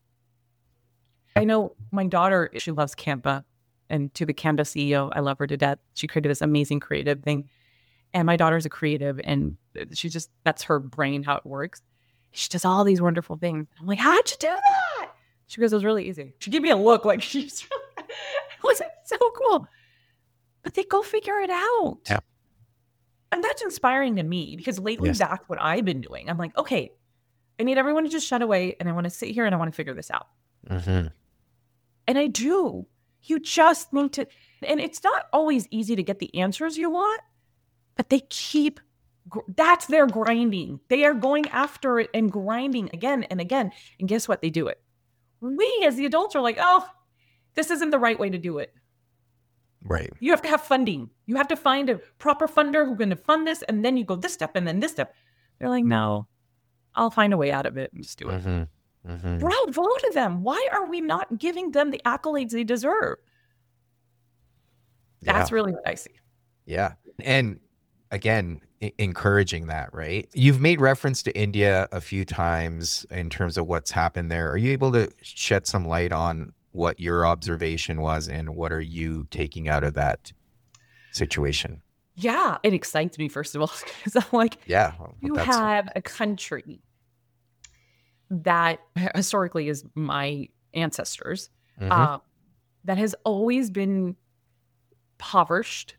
I know my daughter, she loves Canva. And to the Canva C E O, I love her to death. She created this amazing creative thing. And my daughter's a creative and she just, that's her brain, how it works. She does all these wonderful things. I'm like, how'd you do that? She goes, it was really easy. She gave me a look like she's, it was so cool. But they go figure it out. Yeah. And that's inspiring to me because lately Yes. that's what I've been doing. I'm like, okay, I need everyone to just shut away and I want to sit here and I want to figure this out. Mm-hmm. And I do. You just need to, and it's not always easy to get the answers you want, but they keep, gr- that's their grinding. They are going after it and grinding again and again. And guess what? They do it. We as the adults are like, oh, this isn't the right way to do it. Right. You have to have funding. You have to find a proper funder who's going to fund this. And then you go this step and then this step. They're like, no, I'll find a way out of it and just do it. Mm-hmm. Mm-hmm. Bravo to them. Why are we not giving them the accolades they deserve? That's Yeah. really what I see. Yeah. And again, e- encouraging that, right? You've made reference to India a few times in terms of what's happened there. Are you able to shed some light on what your observation was and what are you taking out of that situation? Yeah, it excites me, first of all, because I'm like, Yeah. well, you that's- have a country that historically is my ancestors, Mhm. uh, that has always been impoverished.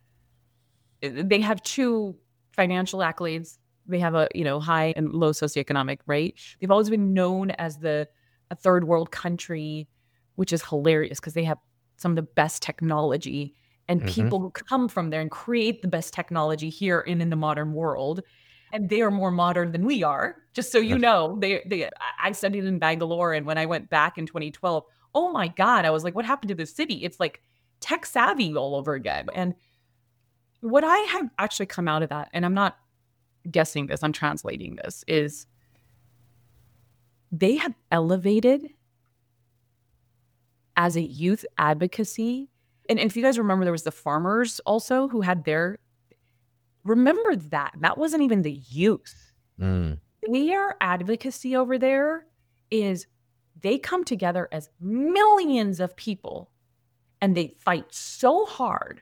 They have two financial accolades. They have a, you know, high and low socioeconomic, right? They've always been known as the a third world country, which is hilarious because they have some of the best technology and Mhm. people who come from there and create the best technology here in, in the modern world. And they are more modern than we are. Just so you know, they, they, I studied in Bangalore. And when I went back in twenty twelve, oh my God, I was like, what happened to this city? It's like tech savvy all over again. And what I have actually come out of that, and I'm not guessing this, I'm translating this, is they have elevated as a youth advocacy. And if you guys remember, there was the farmers also who had their, remember that. That wasn't even the youth. Mm. Their advocacy over there is they come together as millions of people and they fight so hard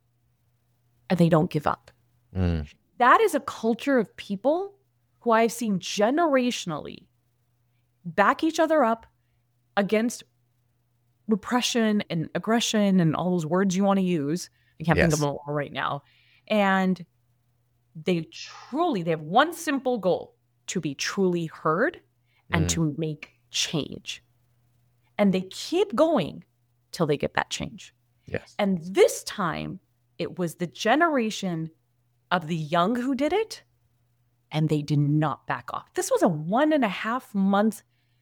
and they don't give up. Mm. That is a culture of people who I've seen generationally back each other up against repression and aggression and all those words you want to use. I can't think Yes. of them all right now. And they truly, they have one simple goal: to be truly heard and Mm. to make change. And they keep going till they get that change. Yes. And this time, it was the generation of the young who did it, and they did not back off. This was a one and a half month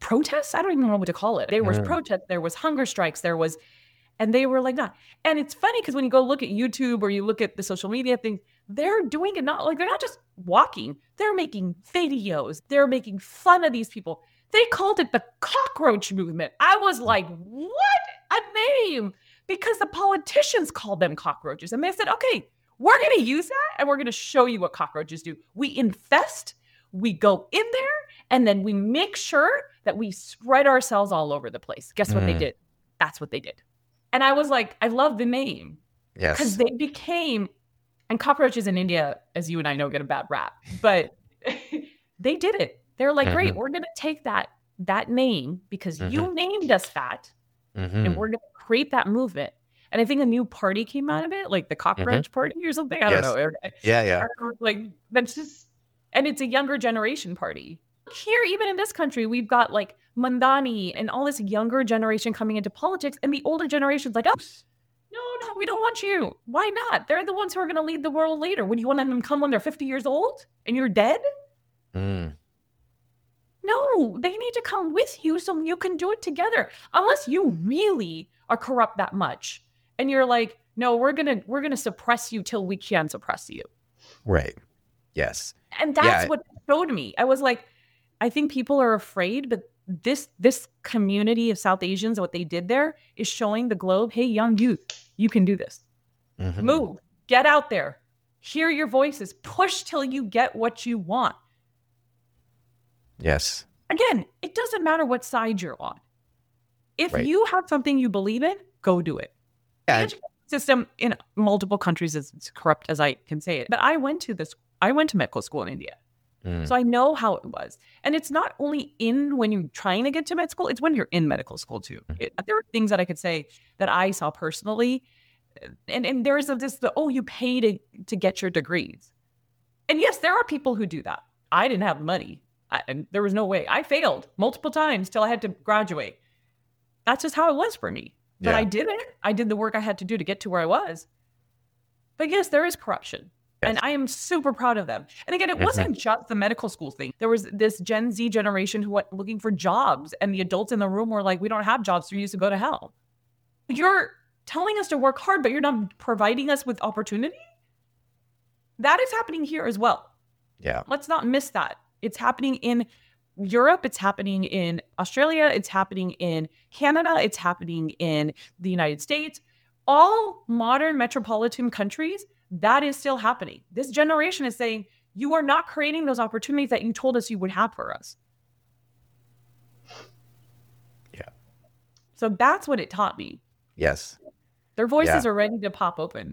protests. I don't even know what to call it. There was Mm. protests, there was hunger strikes, there was, and they were like, nah. And it's funny because when you go look at YouTube or you look at the social media thing, they're doing it not like they're not just walking, they're making videos, they're making fun of these people. They called it the cockroach movement. I was like, what a name? Because the politicians called them cockroaches. And they said, okay, we're going to use that and we're going to show you what cockroaches do. We infest, we go in there, and then we make sure that we spread ourselves all over the place. Guess what Mm. they did? That's what they did. And I was like, I love the name. Yes. Because they became, and cockroaches in India, as you and I know, get a bad rap, but they did it. They're like, great, Mhm. we're going to take that, that name because you named us that, Mhm. and we're going to create that movement. And I think a new party came out of it, like the cockroach party or something. I Yes. don't know. Yeah, yeah. Like that's just, and it's a younger generation party. Here, even in this country, we've got like Mandani and all this younger generation coming into politics, and the older generation's like, oh, no, no, we don't want you. Why not? They're the ones who are going to lead the world later. Would you want them to come when they're fifty years old and you're dead? Mm. No, they need to come with you so you can do it together. Unless you really are corrupt that much, and you're like, no, we're gonna we're gonna suppress you till we can suppress you. Right. Yes. And that's Yeah. what showed me. I was like, I think people are afraid, but this this community of South Asians, what they did there is showing the globe, hey, young youth, you can do this. Mhm. Move, get out there, hear your voices, push till you get what you want. Yes. Again, it doesn't matter what side you're on. If Right. you have something you believe in, go do it. The Yeah. education system in multiple countries is as corrupt as I can say it. But I went to this, I went to medical school in India. Mm. So I know how it was. And it's not only in when you're trying to get to med school, it's when you're in medical school too. It, there are things that I could say that I saw personally. And and there's this, the, oh, you pay to, to get your degrees. And yes, there are people who do that. I didn't have money. I, and there was no way. I failed multiple times till I had to graduate. That's just how it was for me. But Yeah. I did it. I did the work I had to do to get to where I was. But yes, there is corruption. Yes. And I am super proud of them. And again, it Mhm. wasn't just the medical school thing. There was this Gen Z generation who went looking for jobs, and the adults in the room were like, we don't have jobs, so you used to go to hell. You're telling us to work hard, but you're not providing us with opportunity? That is happening here as well. Yeah. Let's not miss that. It's happening in Europe. It's happening in Australia. It's happening in Canada. It's happening in the United States. All modern metropolitan countries, that is still happening. This generation is saying, you are not creating those opportunities that you told us you would have for us. Yeah. So that's what it taught me. Yes. Their voices Yeah. are ready to pop open.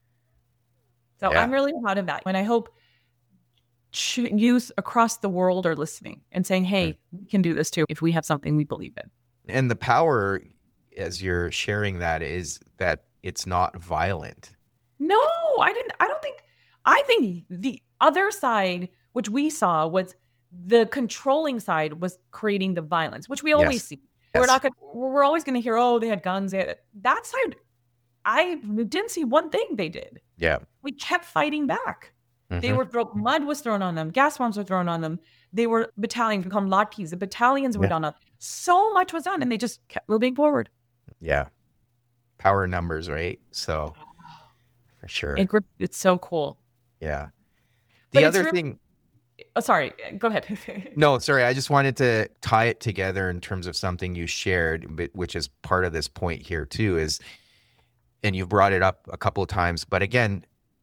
So Yeah. I'm really proud of that. And I hope ch- youth across the world are listening and saying, hey, we can do this too if we have something we believe in. And the power, as you're sharing that, is that it's not violent. No, I didn't. I don't think, I think the other side, which we saw, was the controlling side was creating the violence, which we always Yes. see. We're Yes. not going to, we're always going to hear, oh, they had guns. They had, that side, I didn't see one thing they did. Yeah. We kept fighting back. They Mhm. were thrown, mud was thrown on them, gas bombs were thrown on them. They were battalions, become latkis. The battalions were Yeah. done up. So much was done, and they just kept moving forward. Yeah. Power numbers, right? So for sure. It, grip- it's so cool. Yeah. But The it's other really- thing, Oh, sorry. Go ahead. no, sorry, I just wanted to tie it together in terms of something you shared, but- which is part of this point here too, is, and you've brought it up a couple of times, but again,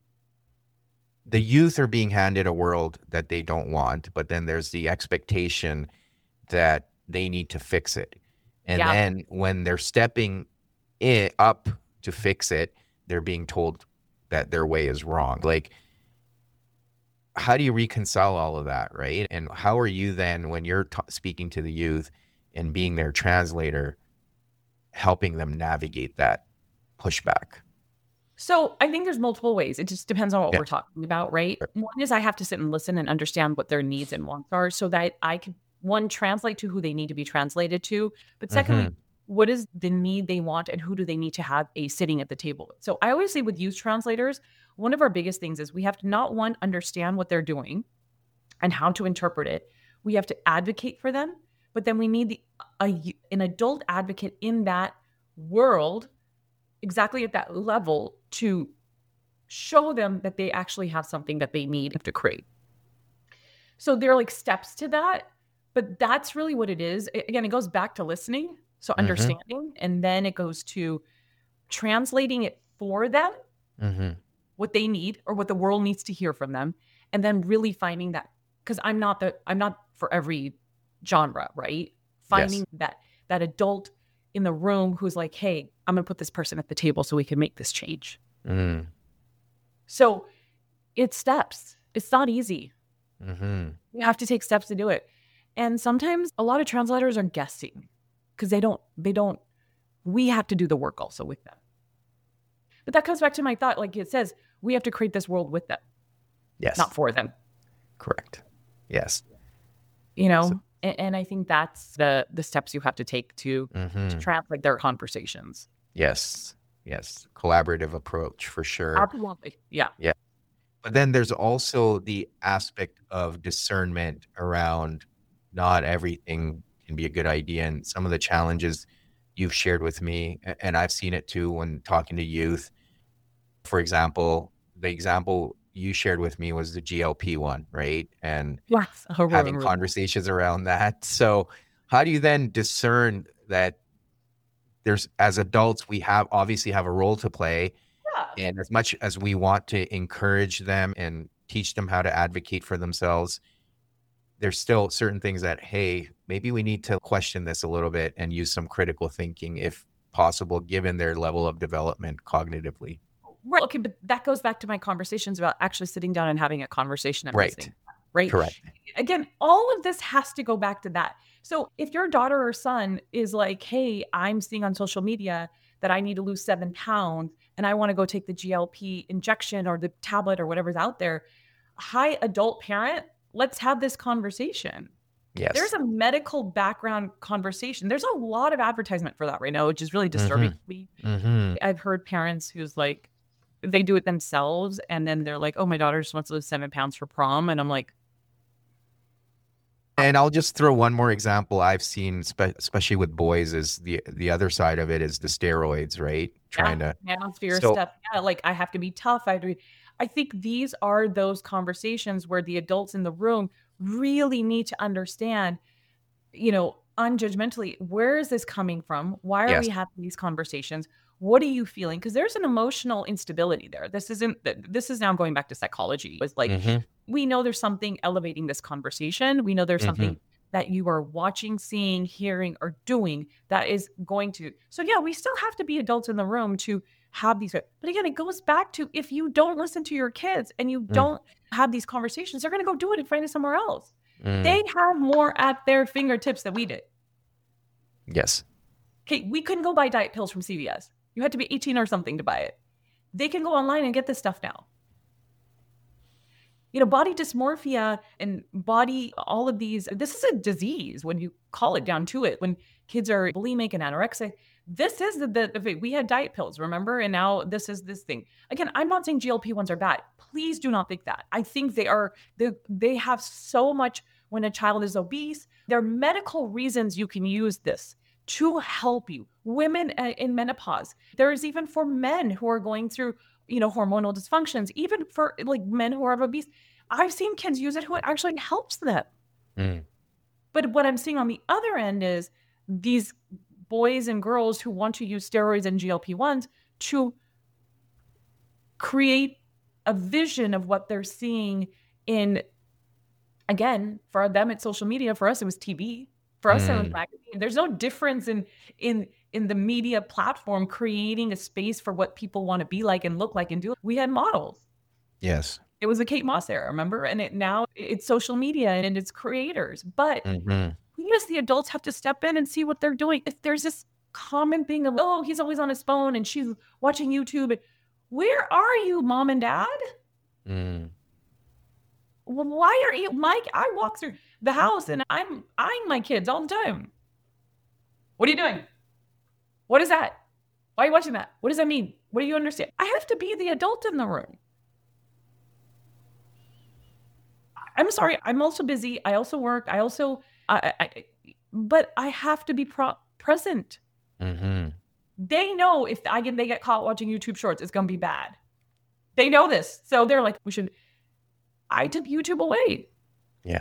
the youth are being handed a world that they don't want, but then there's the expectation that they need to fix it. And Yeah. then when they're stepping it up to fix it, they're being told that their way is wrong. Like, how do you reconcile all of that, right? And how are you then, when you're t- speaking to the youth and being their translator, helping them navigate that pushback? So I think there's multiple ways. It just depends on what Yeah. we're talking about, right? One is I have to sit and listen and understand what their needs and wants are so that I can, one, translate to who they need to be translated to. But secondly, what is the need they want and who do they need to have a sitting at the table with? So I always say with youth translators, one of our biggest things is we have to not, one, understand what they're doing and how to interpret it. We have to advocate for them, But then we need the, a, an adult advocate in that world, exactly at that level, to show them that they actually have something that they need to create. So there are like steps to that, but that's really what it is. It, again, it goes back to listening. So Mm-hmm. understanding, and then it goes to translating it for them, Mm-hmm. what they need or what the world needs to hear from them. And then really finding that, because I'm not the, I'm not for every genre, right? Finding Yes. that, that adult in the room who's like, hey, I'm going to put this person at the table so we can make this change. Mm. So it's steps. It's not easy. Mm-hmm. You have to take steps to do it. And sometimes a lot of translators are guessing because they don't, they don't, we have to do the work also with them. But that comes back to my thought, like it says, we have to create this world with them, Yes. not for them. Correct. Yes. You know, So- and, and I think that's the the steps you have to take to, Mm-hmm. to translate their conversations. Yes. Yes. Collaborative approach for sure. Absolutely. Yeah. But then there's also the aspect of discernment around not everything can be a good idea. And some of the challenges you've shared with me, a- and I've seen it too when talking to youth. For example, the example you shared with me was the G L P one, right? And Yes. having conversations around that. So how do you then discern that there's, as adults, we have obviously have a role to play, Yeah. and as much as we want to encourage them and teach them how to advocate for themselves, there's still certain things that, hey, maybe we need to question this a little bit and use some critical thinking if possible, given their level of development cognitively. Right. Okay. But that goes back to my conversations about actually sitting down and having a conversation and Right. listening. Right. Correct. Again, all of this has to go back to that. So if your daughter or son is like, hey, I'm seeing on social media that I need to lose seven pounds and I want to go take the G L P injection or the tablet or whatever's out there, hi, adult parent, let's have this conversation. Yes. There's a medical background conversation. There's a lot of advertisement for that right now, which is really disturbing to me. Mm-hmm. I've heard parents who's like, they do it themselves and then they're like, oh, my daughter just wants to lose seven pounds for prom. And I'm like, And I'll just throw one more example I've seen, spe- especially with boys, is the the other side of it is the steroids, right? Trying yeah, to, atmosphere so- stuff. Yeah, like I have to be tough. I have to be. I think these are those conversations where the adults in the room really need to understand, you know, unjudgmentally, where is this coming from? Why are Yes. we having these conversations? What are you feeling? Because there's an emotional instability there. This isn't. This is now going back to psychology. It's like Mhm. we know there's something elevating this conversation. We know there's Mhm. something that you are watching, seeing, hearing, or doing that is going to. So yeah, we still have to be adults in the room to have these. But again, it goes back to if you don't listen to your kids and you Mm. don't have these conversations, they're going to go do it and find it somewhere else. Mm. They have more at their fingertips than we did. Yes. Okay, we couldn't go buy diet pills from C V S. You had to be eighteen or something to buy it. They can go online and get this stuff now. You know, body dysmorphia and body, all of these, this is a disease when you call it down to it. When kids are bulimic and anorexic, this is the, the, the we had diet pills, remember? And now this is this thing. Again, I'm not saying G L P ones are bad. Please do not think that. I think they are, they, they have so much when a child is obese. There are medical reasons you can use this to help you. Women uh, in menopause. There is even for men who are going through, you know, hormonal dysfunctions, even for like men who are obese. I've seen kids use it who it actually helps them. Mm. But what I'm seeing on the other end is these boys and girls who want to use steroids and G L P ones to create a vision of what they're seeing in, again, for them it's social media, for us it was T V. For us, it was Mm. magazine. There's no difference in in in the media platform creating a space for what people want to be like and look like and do. We had models. Yes. It was a Kate Moss era, remember? And it now it's social media and it's creators. But Mm-hmm. we as the adults have to step in and see what they're doing. If there's this common thing of, oh, he's always on his phone and she's watching YouTube. Where are you, mom and dad? Mm. Well, why are you, Mike? I walk through the house and I'm eyeing my kids all the time. What are you doing? What is that? Why are you watching that? What does that mean? What do you understand? I have to be the adult in the room. I'm sorry. I'm also busy. I also work. I also, I, I, but I have to be pro- present. Mm-hmm. They know if I get, they get caught watching YouTube shorts, it's going to be bad. They know this. So they're like, we should, I took YouTube away. Yeah.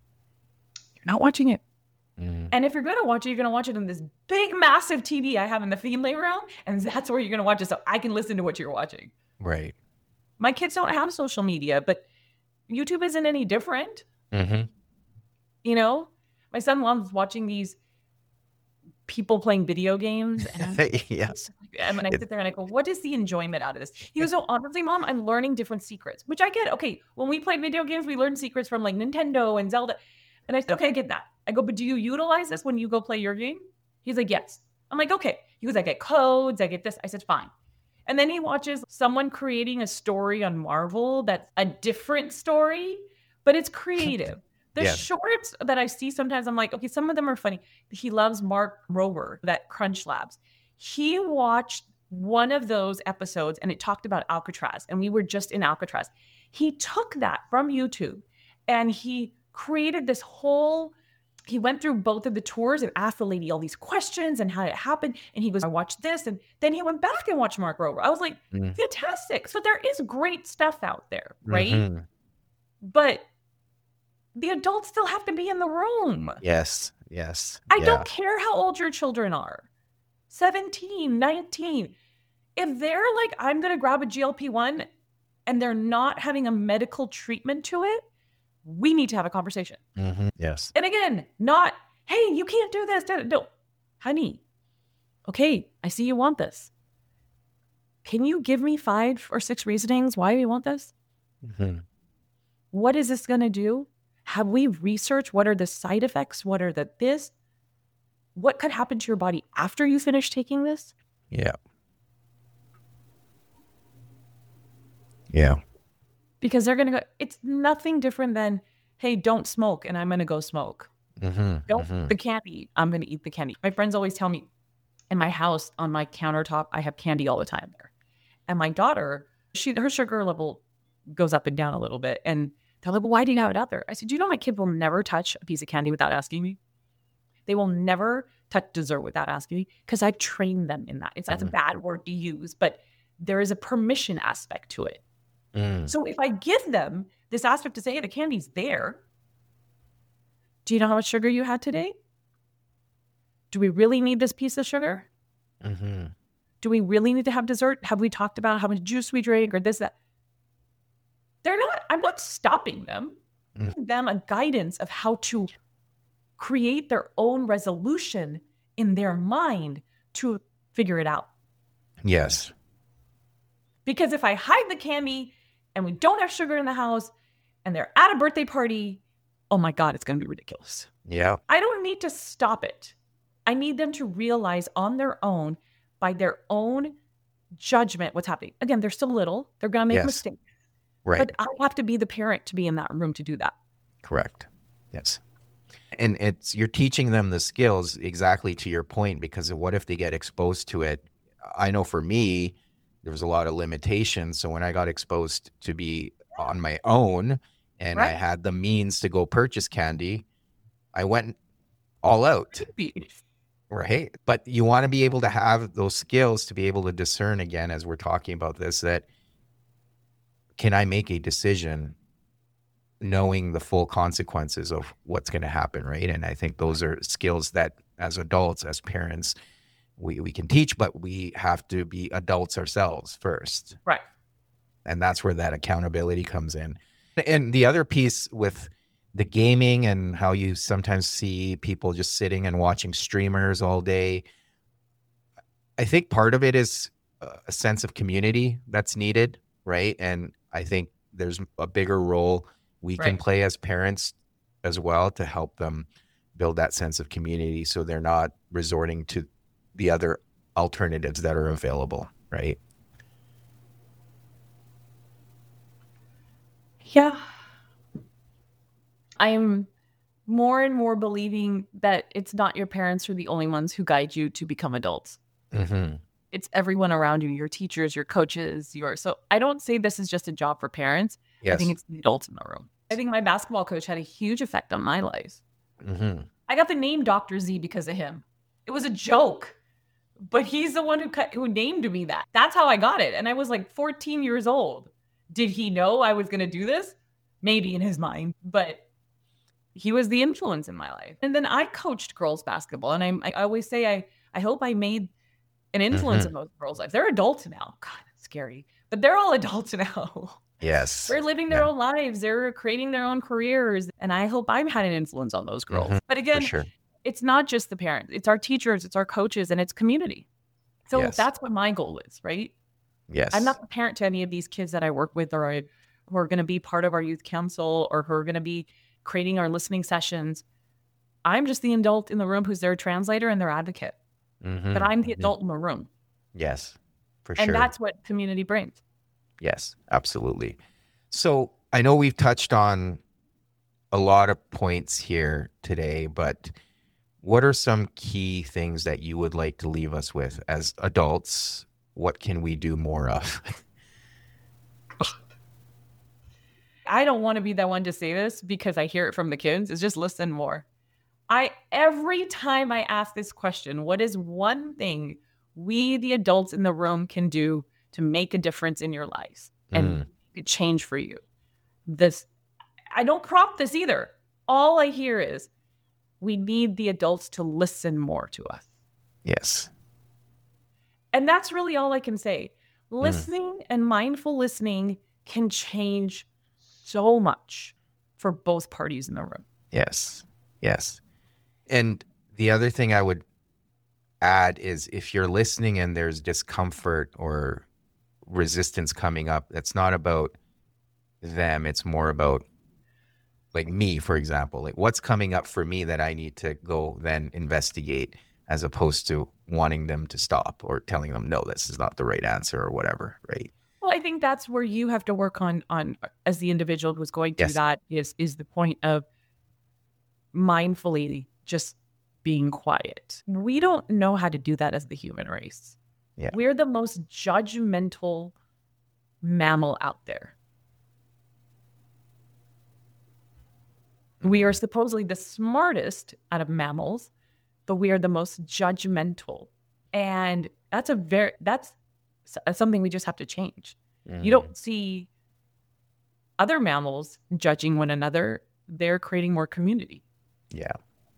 You're not watching it. Mm. And if you're going to watch it, you're going to watch it in this big, massive T V I have in the family room. And that's where you're going to watch it. So I can listen to what you're watching. Right. My kids don't have social media, but YouTube isn't any different. Mm-hmm. You know, my son loves watching these people playing video games. And, Yes. and I sit there and I go, what is the enjoyment out of this? He goes, oh, honestly, Mom, I'm learning different secrets, which I get. Okay, when we played video games, we learned secrets from like Nintendo and Zelda. And I said, okay, I get that. I go, but do you utilize this when you go play your game? He's like, yes. I'm like, okay. He goes, I get codes, I get this. I said, fine. And then he watches someone creating a story on Marvel that's a different story, but it's creative. The Yeah. shorts that I see sometimes, I'm like, okay, some of them are funny. He loves Mark Rober, that Crunch Labs. He watched one of those episodes and it talked about Alcatraz, and we were just in Alcatraz. He took that from YouTube and he created this whole, he went through both of the tours and asked the lady all these questions and how it happened. And he goes, I watched this. And then he went back and watched Mark Rober. I was like, Mm. fantastic. So there is great stuff out there, right? Mhm. But the adults still have to be in the room. Yes. Yes. I Yeah. don't care how old your children are. seventeen, nineteen. If they're like, I'm going to grab a G L P one and they're not having a medical treatment to it, we need to have a conversation. Mhm. Yes. And again, not, hey, you can't do this. No, honey, okay, I see you want this. Can you give me five or six reasonings why you want this? Mhm. What is this going to do? Have we researched what are the side effects? What are the this? What could happen to your body after you finish taking this? Yeah. Yeah. Because they're going to go, it's nothing different than, hey, don't smoke, and I'm going to go smoke. Mhm. Don't Mhm. eat the candy. I'm going to eat the candy. My friends always tell me, in my house, on my countertop, I have candy all the time there. And my daughter, she her sugar level goes up and down a little bit. And they're like, well, why do you have it out there? I said, do you know my kid will never touch a piece of candy without asking me? They will never touch dessert without asking me because I've trained them in that. It's that's a Mhm. bad word to use, but there is a permission aspect to it. Mm. So if I give them this aspect to say, hey, the candy's there. Do you know how much sugar you had today? Do we really need this piece of sugar? Mhm. Do we really need to have dessert? Have we talked about how much juice we drink or this, that? They're not, I'm not stopping them. I'm Mm. giving them a guidance of how to create their own resolution in their mind to figure it out. Yes. Because if I hide the candy and we don't have sugar in the house and they're at a birthday party, oh my God, it's going to be ridiculous. Yeah. I don't need to stop it. I need them to realize on their own, by their own judgment, what's happening. Again, they're still little. They're going to make Yes. mistakes. Right. But I have to be the parent to be in that room to do that. Correct. Yes. And it's you're teaching them the skills exactly to your point, because what if they get exposed to it? I know for me, there was a lot of limitations. So when I got exposed to be on my own and I Right. had the means to go purchase candy, I went all out. Right. But you want to be able to have those skills to be able to discern, again, as we're talking about this, that can I make a decision knowing the full consequences of what's going to happen, right? And I think those are skills that as adults, as parents, we, we can teach, but we have to be adults ourselves first. Right. And that's where that accountability comes in. And the other piece with the gaming and how you sometimes see people just sitting and watching streamers all day, I think part of it is a sense of community that's needed, right? And I think there's a bigger role we can Right. play as parents as well to help them build that sense of community so they're not resorting to the other alternatives that are available, right? Yeah. I am more and more believing that it's not your parents who are the only ones who guide you to become adults. Mm-hmm. It's everyone around you, your teachers, your coaches, your so I don't say this is just a job for parents. I Yes. think it's the adults in the room. I think my basketball coach had a huge effect on my life. Mm-hmm. I got the name Doctor Z because of him. It was a joke, but he's the one who cut, who named me that. That's how I got it. And I was like fourteen years old. Did he know I was going to do this? Maybe in his mind, but he was the influence in my life. And then I coached girls basketball. And I, I always say, I, I hope I made an influence Mhm. in those girls' lives. They're adults now. God, that's scary. But they're all adults now. Yes. They're living their Yeah. own lives. They're creating their own careers. And I hope I've had an influence on those girls. Mhm. But For again, sure. it's not just the parents. It's our teachers, it's our coaches, and it's community. So Yes. that's what my goal is, right? Yes. I'm not the parent to any of these kids that I work with or I, who are going to be part of our youth council or who are going to be creating our listening sessions. I'm just the adult in the room who's their translator and their advocate. Mhm. But I'm the Mhm. adult in the room. Yes, for And sure. that's what community brings. Yes, absolutely. So I know we've touched on a lot of points here today, but what are some key things that you would like to leave us with as adults? What can we do more of? I don't want to be that one to say this because I hear it from the kids. Is just listen more. I every time I ask this question, what is one thing we the adults in the room can do to make a difference in your lives and Mm. change for you? This I don't prompt this either. All I hear is we need the adults to listen more to us. Yes. And that's really all I can say. Mm. Listening and mindful listening can change so much for both parties in the room. Yes. Yes. And the other thing I would add is if you're listening and there's discomfort or resistance coming up, that's not about them. It's more about like me, for example, like what's coming up for me that I need to go then investigate as opposed to wanting them to stop or telling them, no, this is not the right answer or whatever. Right. Well, I think that's where you have to work on on as the individual who's going through Yes. that is is the point of mindfully just being quiet. We don't know how to do that as the human race. Yeah. We're the most judgmental mammal out there. We are supposedly the smartest out of mammals, but we are the most judgmental. And that's a very that's s- something we just have to change. Mm. You don't see other mammals judging one another. They're creating more community. Yeah.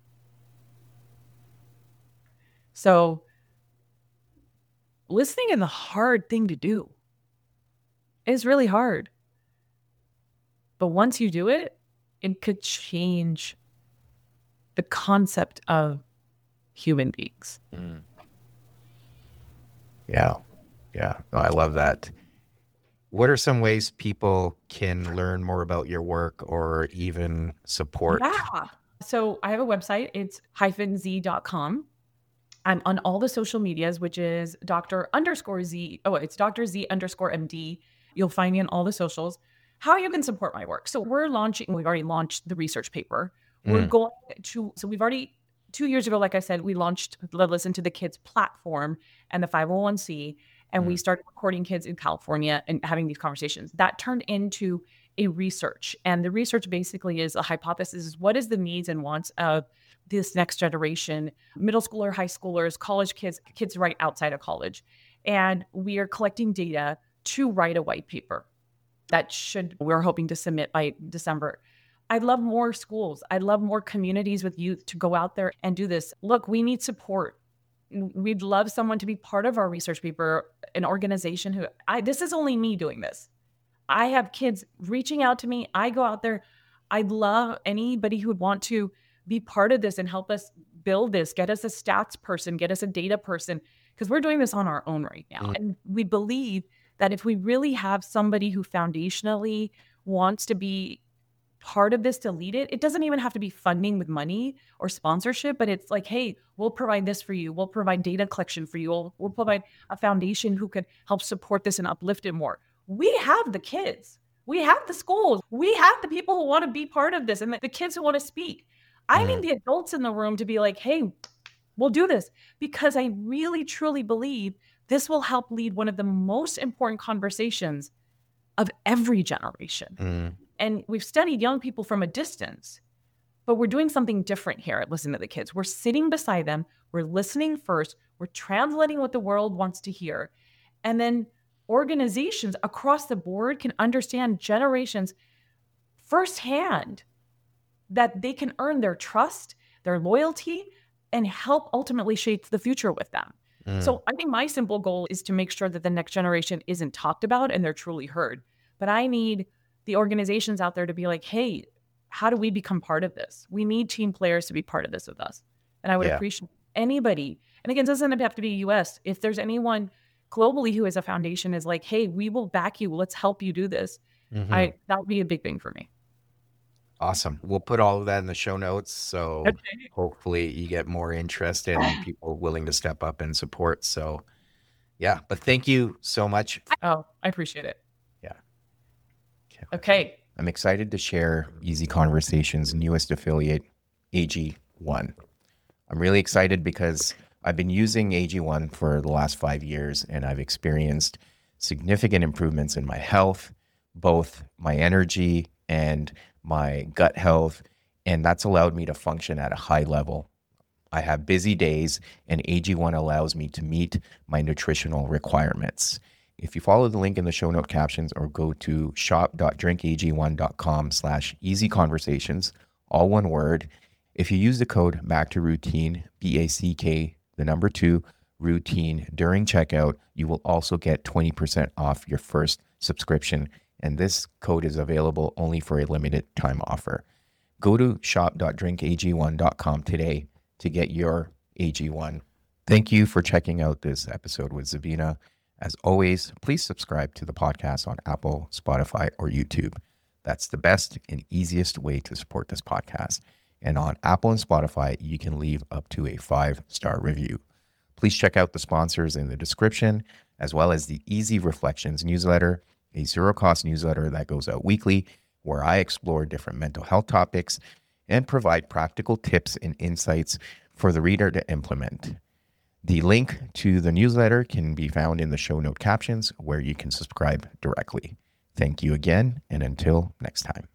So listening is a hard thing to do. It's really hard. But once you do it, it could change the concept of human beings. Mm. Yeah. Yeah. No, I love that. What are some ways people can learn more about your work or even support? Yeah. So I have a website. It's hyphen z dot com. I'm on all the social medias, which is Doctor underscore Z. Oh, it's Doctor Z underscore M D. You'll find me on all the socials. How you can support my work. So we're launching, we've already launched the research paper. We're Mm. going to, so we've already, two years ago, like I said, we launched the Listen to the Kids platform and the five oh one c, and we Mm. started recording kids in California and having these conversations. That turned into a research. And the research basically is a hypothesis is what is the needs and wants of this next generation, middle schooler, high schoolers, college kids, kids right outside of college. And we are collecting data to write a white paper that should, we're hoping to submit by December. I'd love more schools. I'd love more communities with youth to go out there and do this. Look, we need support. We'd love someone to be part of our research paper, an organization who, I, this is only me doing this. I have kids reaching out to me. I go out there. I'd love anybody who would want to be part of this and help us build this, get us a stats person, get us a data person, because we're doing this on our own right now. Mm. And we believe that if we really have somebody who foundationally wants to be part of this to lead it, it doesn't even have to be funding with money or sponsorship, but it's like, hey, we'll provide this for you. We'll provide data collection for you. We'll, we'll provide a foundation who can help support this and uplift it more. We have the kids. We have the schools. We have the people who want to be part of this and the, the kids who want to speak. I Mm. need the adults in the room to be like, hey, we'll do this, because I really, truly believe this will help lead one of the most important conversations of every generation. Mm. And we've studied young people from a distance, But we're doing something different here at Listen to the Kids. We're sitting beside them. We're listening first. We're translating what the world wants to hear. And then organizations across the board can understand generations firsthand, that they can earn their trust, their loyalty, and help ultimately shape the future with them. Mm. So I think my simple goal is to make sure that the next generation isn't talked about and they're truly heard. But I need the organizations out there to be like, hey, how do we become part of this? We need team players to be part of this with us. And I would yeah. appreciate anybody. And again, it doesn't have to be U S. If there's anyone globally who has a foundation is like, hey, we will back you. Let's help you do this. Mm-hmm. I that would be a big thing for me. Awesome. We'll put all of that in the show notes. So okay. hopefully you get more interest and people willing to step up and support. So yeah, but thank you so much. Oh, I appreciate it. Yeah. Okay. okay. I'm excited to share Easy Conversations' newest affiliate, A G one. I'm really excited because I've been using A G one for the last five years and I've experienced significant improvements in my health, both my energy and my gut health, and that's allowed me to function at a high level. I have busy days, and A G one allows me to meet my nutritional requirements. If you follow the link in the show note captions or go to shop dot drink a g one dot com slash easy conversations, all one word, if you use the code back to routine, B A C K, the number two, routine during checkout, you will also get twenty percent off your first subscription. And this code is available only for a limited time offer. Go to shop dot drink a g one dot com today to get your A G one. Thank you for checking out this episode with Zabina. As always, please subscribe to the podcast on Apple, Spotify, or YouTube. That's the best and easiest way to support this podcast. And on Apple and Spotify, you can leave up to a five-star review. Please check out the sponsors in the description, as well as the Easy Reflections newsletter, a zero-cost newsletter that goes out weekly, where I explore different mental health topics and provide practical tips and insights for the reader to implement. The link to the newsletter can be found in the show note captions, where you can subscribe directly. Thank you again, and until next time.